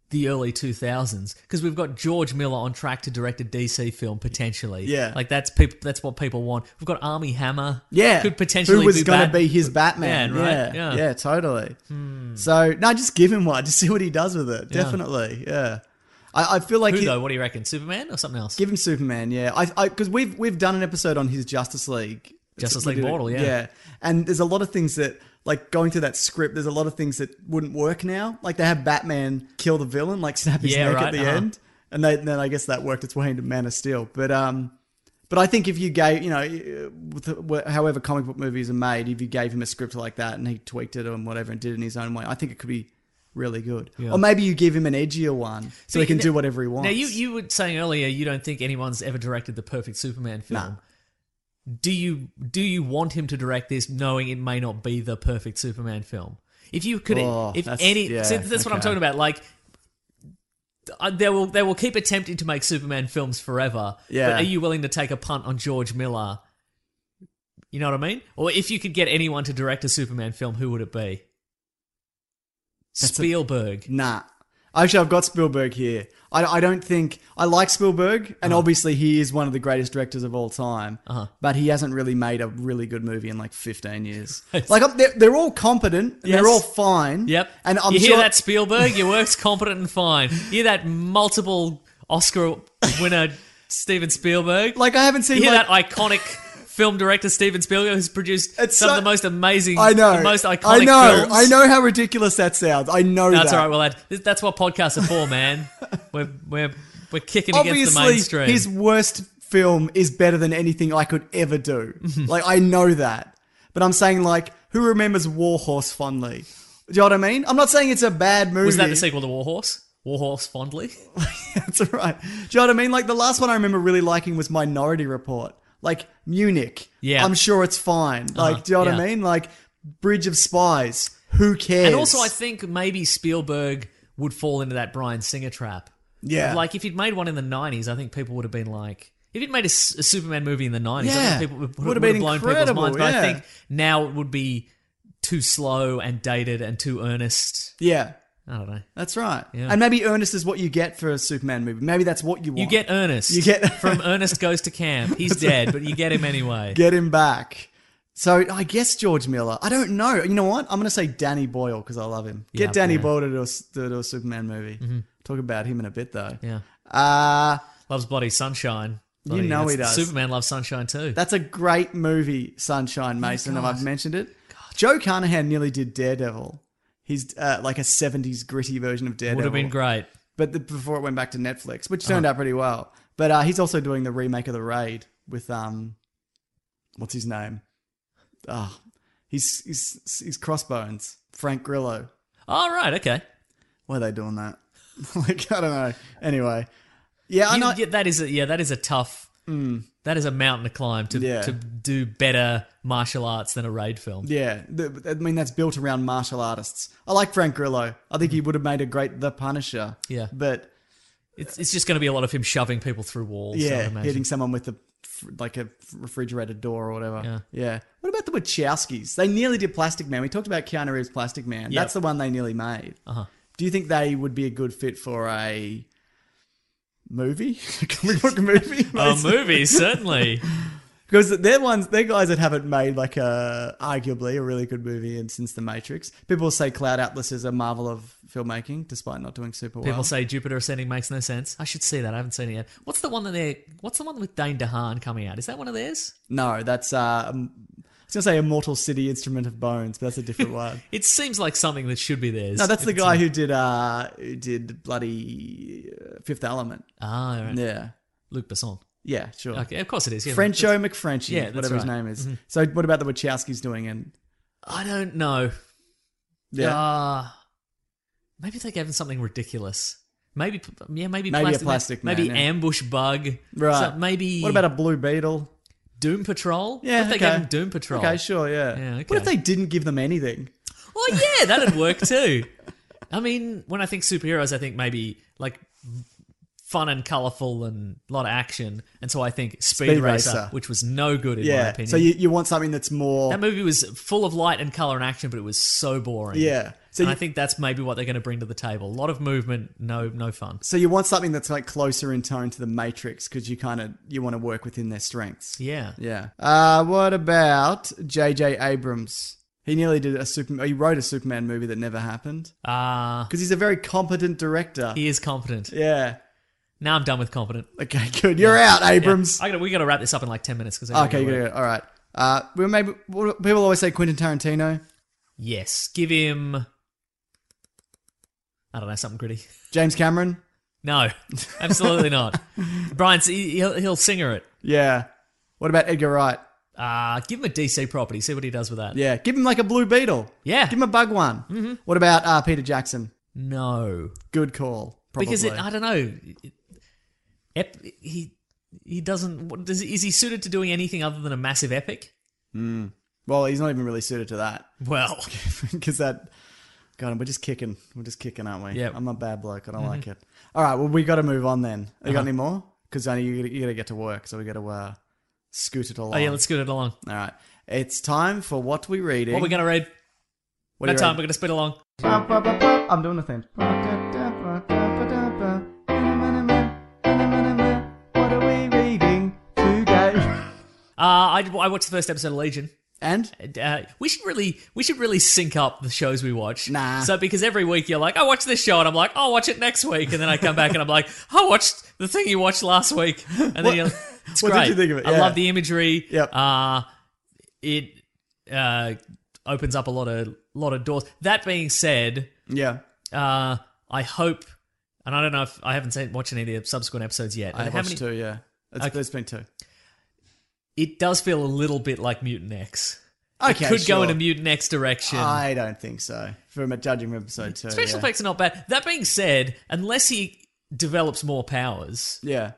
the early 2000s, because we've got George Miller on track to direct a DC film potentially. Yeah. Like that's what people want. We've got Armie Hammer. Yeah. Could potentially who was be going to be his Batman, right? Yeah, totally. So, no, just give him one. Just see what he does with it. Definitely, yeah. I feel like... Who, though? What do you reckon? Superman or something else? Give him Superman, yeah. Because we've done an episode on his Justice League. Justice League Mortal, yeah. Yeah. And there's a lot of things that, like, going through that script, there's a lot of things that wouldn't work now. Like, they have Batman kill the villain, like, snap his neck at the end. And then I guess that worked its way into Man of Steel. But I think if you gave, however comic book movies are made, if you gave him a script like that and he tweaked it and whatever and did it in his own way, I think it could be really good. Yeah. Or maybe you give him an edgier one so he can do whatever he wants. Now, you were saying earlier you don't think anyone's ever directed the perfect Superman film. Nah. Do you want him to direct this knowing it may not be the perfect Superman film? If you could, that's what I'm talking about. Like, they will keep attempting to make Superman films forever. Yeah. But are you willing to take a punt on George Miller? You know what I mean? Or if you could get anyone to direct a Superman film, who would it be? Spielberg. Nah. Actually, I've got Spielberg here. I don't think... I like Spielberg, and obviously he is one of the greatest directors of all time, but he hasn't really made a really good movie in like 15 years. Like, they're all competent, and they're all fine. Yep. And I'm you sure... hear that, Spielberg? Your work's competent and fine. You hear that, multiple Oscar winner Steven Spielberg? Like, I haven't seen... You hear that iconic... film director Steven Spielberg, who's produced some of the most amazing, the most iconic films. I know how ridiculous that sounds. I know that's that. all right. Well, that's what podcasts are for, man. We're kicking Obviously, against the mainstream. His worst film is better than anything I could ever do. Like, I know that. But I'm saying, like, who remembers Warhorse fondly? Do you know what I mean? I'm not saying it's a bad movie. Was that the sequel to Warhorse? Warhorse fondly? That's right. Do you know what I mean? Like, the last one I remember really liking was Minority Report. Like, Munich. Yeah. I'm sure it's fine. Like, do you know what I mean? Like, Bridge of Spies. Who cares? And also, I think maybe Spielberg would fall into that Bryan Singer trap. Yeah. Like, if he'd made one in the 90s, I think people would have been like... If he'd made a Superman movie in the 90s, I think people would have blown people's minds. But I think now it would be too slow and dated and too earnest. Yeah. I don't know. That's right. Yeah. And maybe Ernest is what you get for a Superman movie. Maybe that's what you want. You get Ernest. You get from Ernest Goes to Camp. He's dead, but you get him anyway. Get him back. So I guess George Miller. I don't know. You know what? I'm going to say Danny Boyle because I love him. Get Danny Boyle to do a Superman movie. Mm-hmm. Talk about him in a bit though. Yeah. Loves bloody sunshine. You know he does. Superman loves sunshine too. That's a great movie, Sunshine, Mason, and I've mentioned it. God. Joe Carnahan nearly did Daredevil. He's like a 70s gritty version of Daredevil. Would have been great. But before it went back to Netflix, which turned out pretty well. But he's also doing the remake of The Raid with, what's his name? He's Crossbones. Frank Grillo. Oh, right, okay. Why are they doing that? Like, I don't know. Anyway. Yeah, I know. That is a tough... That is a mountain to climb to do better martial arts than a Raid film. Yeah, I mean, that's built around martial artists. I like Frank Grillo. I think he would have made a great The Punisher. Yeah. But... It's just going to be a lot of him shoving people through walls. Yeah, hitting someone with a refrigerated door or whatever. Yeah. What about the Wachowskis? They nearly did Plastic Man. We talked about Keanu Reeves' Plastic Man. Yep. That's the one they nearly made. Do you think they would be a good fit for a... movie? Comic book movie? A movie, certainly. Because they're guys that haven't made like arguably a really good movie since The Matrix. People say Cloud Atlas is a marvel of filmmaking, despite not doing super well. People say Jupiter Ascending makes no sense. I should see that. I haven't seen it yet. What's the one with Dane DeHaan coming out? Is that one of theirs? No, that's I was going to say Immortal City, Instrument of Bones, but that's a different one. It seems like something that should be theirs. No, that's the guy who did bloody Fifth Element. Ah, right. Yeah. Luc Besson. Yeah, sure. Okay, of course it is. Yeah, Frencho McFrenchy, whatever his name is. Mm-hmm. So what about the Wachowskis doing? And I don't know. Yeah. Maybe they gave him something ridiculous. Maybe a Plastic Man. Maybe Ambush Bug. Right. So maybe... What about a Blue Beetle? Doom Patrol? Yeah, What if they gave him Doom Patrol? Okay, sure, yeah. Okay. What if they didn't give them anything? Well, yeah, that'd work too. I mean, when I think superheroes, I think maybe like fun and colourful and a lot of action. And so I think Speed Racer, which was no good in my opinion. So you want something that's more... That movie was full of light and colour and action, but it was so boring. Yeah. And I think that's maybe what they're going to bring to the table. A lot of movement, no fun. So you want something that's like closer in tone to the Matrix because you want to work within their strengths. Yeah. Yeah. What about J.J. Abrams? He nearly did he wrote a Superman movie that never happened. Because he's a very competent director. He is competent. Yeah. Now I'm done with competent. Okay, good. You're out, Abrams. Yeah. We got to wrap this up in like 10 minutes. Okay, good. All right. People always say Quentin Tarantino. Yes. Give him... I don't know, something gritty. James Cameron? No, absolutely not. Brian, he'll singer it. Yeah. What about Edgar Wright? Give him a DC property. See what he does with that. Yeah. Give him like a Blue Beetle. Yeah. Give him a bug one. Mm-hmm. What about Peter Jackson? No. Good call. Probably. Because I don't know. He doesn't... Is he suited to doing anything other than a massive epic? Well, he's not even really suited to that. Well. Because that... God, we're just kicking, aren't we? Yeah. I'm a bad bloke. I don't like it. All right, well, we got to move on then. You got any more? Because I know you got to get to work, so we got to scoot it along. Oh, yeah, let's scoot it along. All right. It's time for What We Reading. What are we going to read? What No are you time, reading? we're going to spit along. I'm doing the thing. What are we reading today? I watched the first episode of Legion. And? We should really sync up the shows we watch. Nah. So because every week you're like, I watched this show, and I'm like, I'll watch it next week, and then I come back and I'm like, I watched the thing you watched last week, and then you're, it's what great. did you think of it? I Yeah. love the imagery. Yep. It opens up a lot of doors. That being said, Yeah. I hope, and I don't know if I haven't watched any of the subsequent episodes yet. I watched two, yeah. There's been two. It does feel a little bit like Mutant X. Okay, it could sure. go in a Mutant X direction. I don't think so. From judging from episode 2. Special effects are not bad. That being said, unless he develops more powers, Yeah.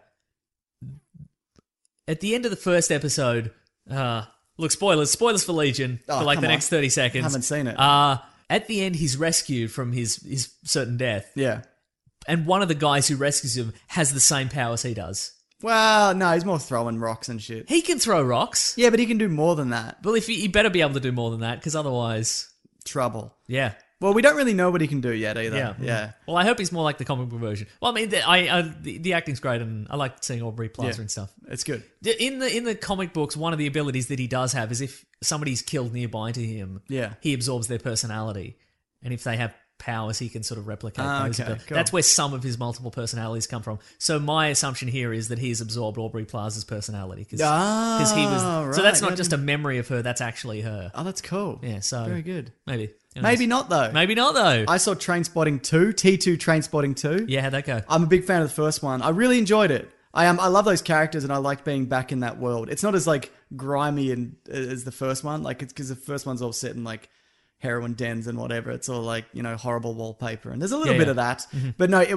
at the end of the first episode, look, spoilers for Legion Oh, for like come the on. next 30 seconds. Haven't seen it. At the end, he's rescued from his certain death, Yeah. and one of the guys who rescues him has the same powers he does. Well, no, he's more throwing rocks and shit. He can throw rocks. Yeah, but he can do more than that. Well, if he better be able to do more than that, because otherwise, Trouble. yeah. Well, we don't really know what he can do yet either. Yeah. Well, I hope he's more like the comic book version. Well, I mean, the acting's great, and I like seeing Aubrey Plaza and stuff. It's good. In the comic books, one of the abilities that he does have is if somebody's killed nearby to him, Yeah. he absorbs their personality, and if they have powers, he can sort of replicate those. Okay, cool. That's where some of his multiple personalities come from. So my assumption here is that he's absorbed Aubrey Plaza's personality because he was. right. So that's not just a memory of her; that's actually her. Oh, that's cool. Yeah. So Very good. Maybe. Who knows? Maybe not, though. Maybe not though. I saw Trainspotting 2, T2 Trainspotting 2. Yeah, how'd that go? I'm a big fan of the first one. I really enjoyed it. I love those characters, and I like being back in that world. It's not as like grimy and as the first one, like it's because the first one's all set in like heroin dens and whatever. It's all like, you know, horrible wallpaper, and there's a little bit of that. Mm-hmm. But no,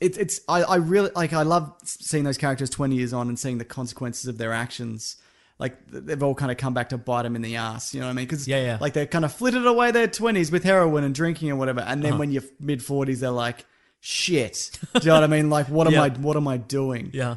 I really like. I love seeing those characters 20 years on and seeing the consequences of their actions. Like they've all kind of come back to bite them in the ass. You know what I mean? Because like they're kind of flitted away their 20s with heroin and drinking and whatever, and then when you're mid 40s, they're like, shit. Do you know what I mean? Like, what am I doing? Yeah.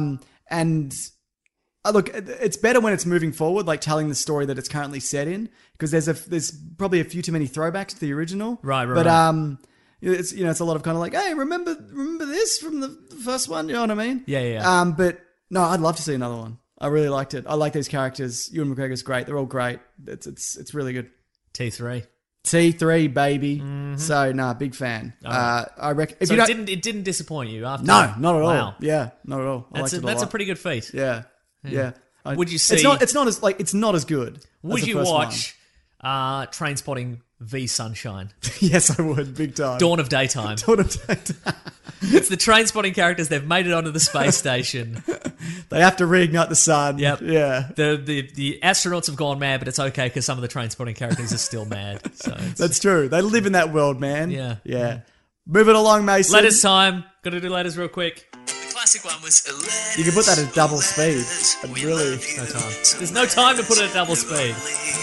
And look, it's better when it's moving forward, like telling the story that it's currently set in, because there's probably a few too many throwbacks to the original. Right. But it's it's a lot of kind of like, hey, remember this from the first one? You know what I mean? Yeah. But no, I'd love to see another one. I really liked it. I like these characters. Ewan McGregor's great. They're all great. It's really good. T3. T3, baby. So, big fan. I reckon. If So you it didn't disappoint you after? No, not at all. Wow. Yeah, not at all. I liked it That's a lot. pretty good feat. Yeah. Would you see? It's not as good. as Would the you first watch Trainspotting v Sunshine? one. Yes, I would. Big time. Dawn of Daytime. Dawn of Daytime. It's the Trainspotting characters. They've made it onto the space station. They have to reignite the sun. Yep. Yeah. The astronauts have gone mad, but it's okay because some of the Trainspotting characters are still mad. So That's true. They live in that world, man. Yeah. Yeah. Move it along, Mason. letters time. Got to do letters real quick. The classic one was letters. You can put that at double speed. We Really. love you. No time. There's no time to put it at double speed.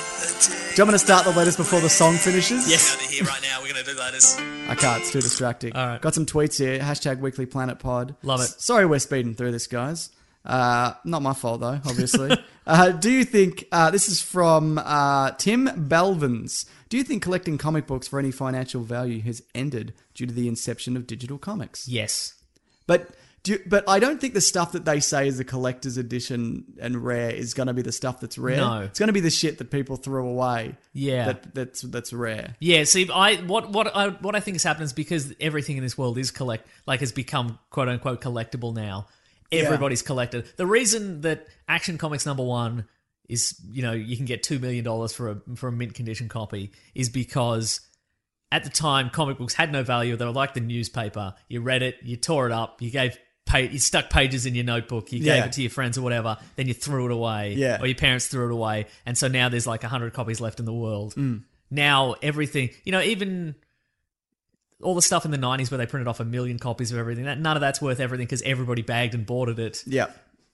Do you want me to start the letters before the song finishes? Yes. Out of here right now. We're going to do letters. I can't. It's too distracting. All right. Got some tweets here. #WeeklyPlanetPod. Love it. Sorry we're speeding through this, guys. Not my fault, though, obviously. Do you think, this is from Tim Belvins, do you think collecting comic books for any financial value has ended due to the inception of digital comics? Yes. But I don't think the stuff that they say is the collector's edition and rare is going to be the stuff that's rare. No. It's going to be the shit that people threw away. Yeah. That's rare. Yeah, see, what I think has happened is because everything in this world is has become quote unquote collectible now. Everybody's collected. The reason that Action Comics #1 is, you can get $2 million for a mint condition copy is because at the time comic books had no value. They were like the newspaper. You read it, you tore it up, you stuck pages in your notebook, you gave it to your friends or whatever, then you threw it away. Yeah. Or your parents threw it away. And so now there's like 100 copies left in the world. Now everything, even all the stuff in the 90s where they printed off 1 million copies of everything, none of that's worth everything because everybody bagged and boarded it. Yeah.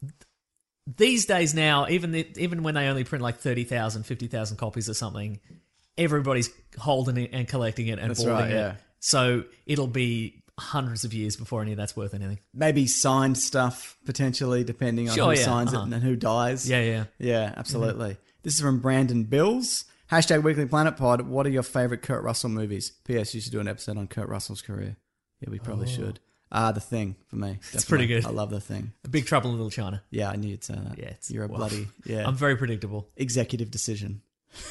These days now, even when they only print like 30,000, 50,000 copies or something, everybody's holding it and collecting it and That's boarding right, it. yeah. So it'll be hundreds of years before any of that's worth anything. Maybe signed stuff, potentially, depending on who signs it and who dies. Yeah. Yeah, absolutely. This is from Brandon Bills. #Weekly Planet Pod. What are your favourite Kurt Russell movies? P.S. You should do an episode on Kurt Russell's career. Yeah, we probably should. The Thing, for me. It's pretty good. I love The Thing. Big Trouble in Little China. Yeah, I knew you'd say that. Yeah, You're a bloody... Yeah. I'm very predictable. Executive decision.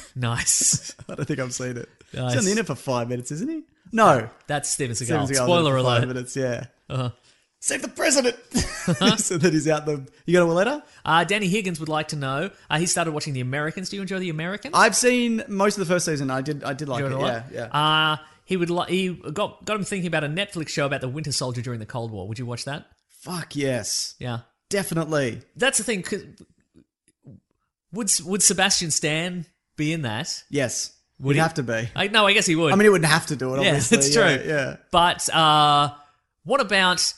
Nice. I don't think I've seen it. Nice. He's on the internet for 5 minutes, isn't he? No. That's Steven Steven Seagal. Seagal's Spoiler in it for 5 alert. minutes, yeah. Uh-huh. Save the president! So that he's out the... You got a letter? Danny Higgins would like to know. He started watching The Americans. Do you enjoy The Americans? I've seen most of the first season. I did like Enjoyed it. a lot? Yeah. He got him thinking about a Netflix show about the Winter Soldier during the Cold War. Would you watch that? Fuck yes. Yeah. Definitely. That's the thing. 'Cause would Sebastian Stan be in that? Yes. Would He'd he? have to be. No, I guess he would. I mean, he wouldn't have to do it, yeah, obviously. it's true. Yeah. But what about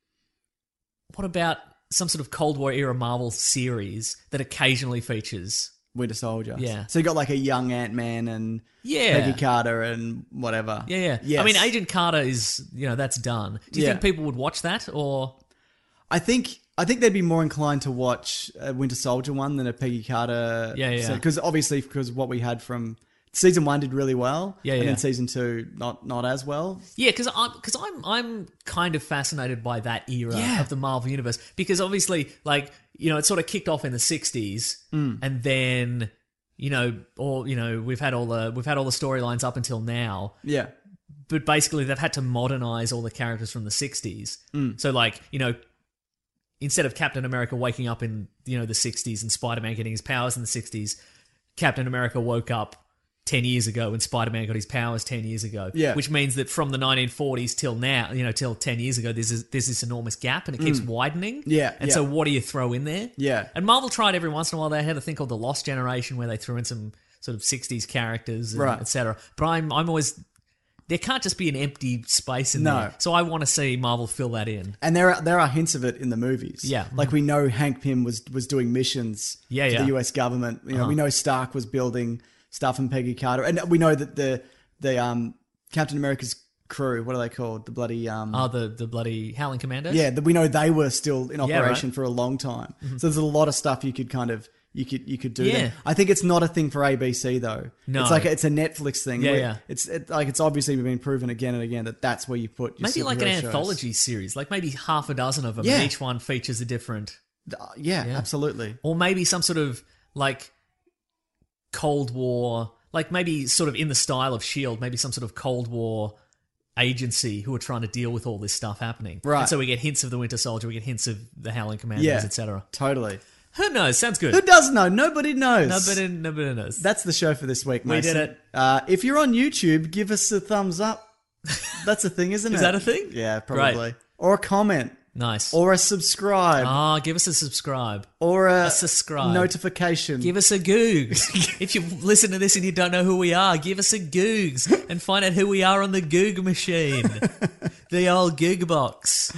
some sort of Cold War era Marvel series that occasionally features? Winter Soldier. Yeah. So you got like a young Ant-Man and Yeah. Peggy Carter and whatever. Yeah. Yes. I mean, Agent Carter is, that's done. Do you think people would watch that or? I think they'd be more inclined to watch a Winter Soldier one than a Peggy Carter. Yeah. Because what we had from season 1 did really well. Yeah. And then season 2 not as well. Yeah, because I'm kind of fascinated by that era of the Marvel universe because obviously, it sort of kicked off in the 60s, and then we've had all the storylines up until now. Yeah. But basically, they've had to modernize all the characters from the 60s. So, instead of Captain America waking up in the 60s and Spider-Man getting his powers in the 60s, Captain America woke up 10 years ago and Spider-Man got his powers 10 years ago. Yeah. Which means that from the 1940s till now, till 10 years ago, there's this enormous gap and it keeps widening. Yeah, And yeah. so what do you throw in there? Yeah. And Marvel tried every once in a while. They had a thing called The Lost Generation where they threw in some sort of 60s characters, and Right. et cetera. But I'm always... There can't just be an empty space in No. there. So I want to see Marvel fill that in. And there are hints of it in the movies. Yeah. Like we know Hank Pym was doing missions to the US government. We know Stark was building stuff in Peggy Carter. And we know that the Captain America's crew, what are they called? The bloody The bloody Howling Commandos? yeah, we know they were still in Yeah, operation right. for a long time. So there's a lot of stuff you could kind of you could do. Yeah. There. I think it's not a thing for ABC though. No. It's like it's a Netflix thing. Yeah, where yeah. It's obviously been proven again and again that's where you put your Maybe like an superhero shows. anthology series, like maybe half a dozen of them, Yeah. and each one features a different... Yeah, absolutely. Or maybe some sort of, Cold War... Like, maybe sort of in the style of S.H.I.E.L.D., maybe some sort of Cold War agency who are trying to deal with all this stuff happening. Right. And so we get hints of the Winter Soldier, we get hints of the Howling Commandos, Yeah, etc. totally. Who knows? Sounds good. Who does know? Nobody knows. Nobody knows. That's the show for this week, We Mason. did it. If you're on YouTube, give us a thumbs up. That's a thing, isn't it? Is that a thing? Yeah, probably. Right. Or a comment. Nice. Or a subscribe. Give us a subscribe. Or a subscribe. notification. Give us a googs. If you listen to this and you don't know who we are, give us a googs and find out who we are on the Goog machine. The old Goog box.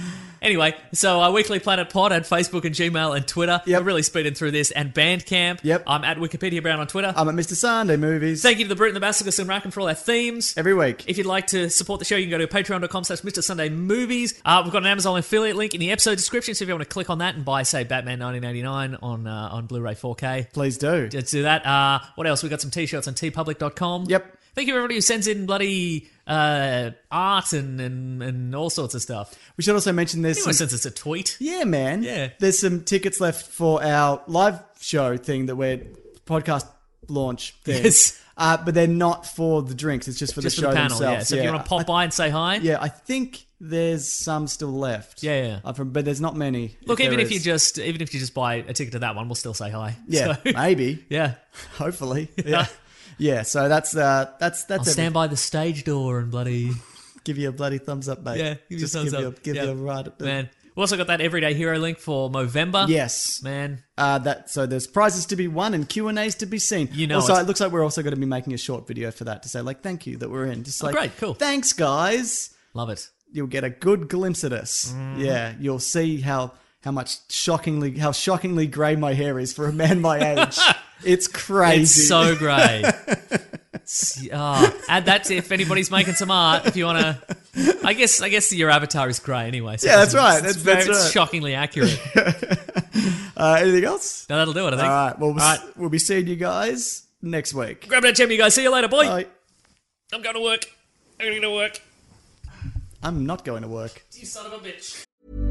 Anyway, so Weekly Planet Pod at Facebook and Gmail and Twitter. Yep. We're really speeding through this. And Bandcamp. Yep. I'm at Wikipedia Brown on Twitter. I'm at Mr. Sunday Movies. Thank you to the Brute and the Basilisk and Racken for all our themes. Every week. If you'd like to support the show, you can go to patreon.com/Mr. Sunday Movies. We've got an Amazon affiliate link in the episode description, so if you want to click on that and buy, say, Batman 1989 on Blu-ray 4K, Please do. let's do that. What else? We've got some t-shirts on tpublic.com. Yep. Thank you, everybody who sends in bloody art and all sorts of stuff. We should also mention this. Anyone sends us a tweet. Yeah, man. Yeah. There's some tickets left for our live show thing that we're podcast launch thing. Yes. But they're not for the drinks. It's just for Just the for show the panel, themselves. yeah. So if you want to pop by and say hi. Yeah, I think there's some still left. Yeah. But there's not many. Look, even if you is. just buy a ticket to that one, we'll still say hi. Yeah, So, maybe. yeah. Hopefully. Yeah. Yeah, so that's I'll everything. stand by the stage door and bloody Give you a bloody thumbs up, mate. yeah, give you a thumbs up. Give Yeah. you a right at the... Man. We also got that Everyday Hero link for Movember. Yes. Man. So there's prizes to be won and Q&As to be seen. You know also, it's- it looks like we're also going to be making a short video for that to say, like, thank you that we're in. Just like, great, cool. Thanks, guys. Love it. You'll get a good glimpse at us. Mm-hmm. Yeah, you'll see how shockingly grey my hair is for a man my age. It's crazy. It's so great. Add that to if anybody's making some art. If you want to, I guess your avatar is grey anyway. So Yeah, that's right. It's That's right. shockingly accurate. Anything else? No, that'll do it. I think. All right. Well, All right. we'll be seeing you guys next week. Grab that gem, you guys. See you later, boy. Bye. I'm going to work. I'm going to work. I'm not going to work. You son of a bitch.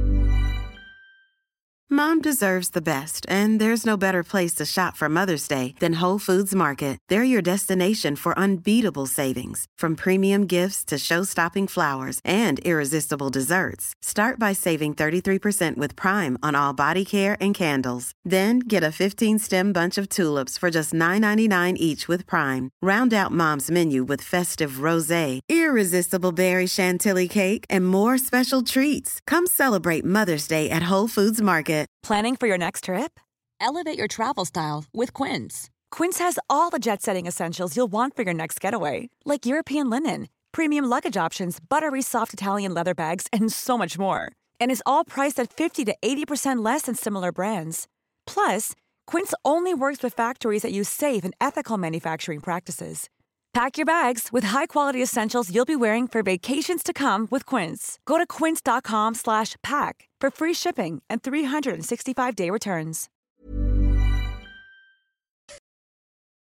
Mom deserves the best, and there's no better place to shop for Mother's Day than Whole Foods Market. They're your destination for unbeatable savings, from premium gifts to show-stopping flowers and irresistible desserts. Start by saving 33% with Prime on all body care and candles. Then get a 15-stem bunch of tulips for just $9.99 each with Prime. Round out Mom's menu with festive rosé, irresistible berry chantilly cake, and more special treats. Come celebrate Mother's Day at Whole Foods Market. Planning for your next trip? Elevate your travel style with Quince. Quince has all the jet-setting essentials you'll want for your next getaway, like European linen, premium luggage options, buttery soft Italian leather bags, and so much more. And is all priced at 50 to 80% less than similar brands. Plus, Quince only works with factories that use safe and ethical manufacturing practices. Pack your bags with high-quality essentials you'll be wearing for vacations to come with Quince. Go to quince.com/pack for free shipping and 365-day returns.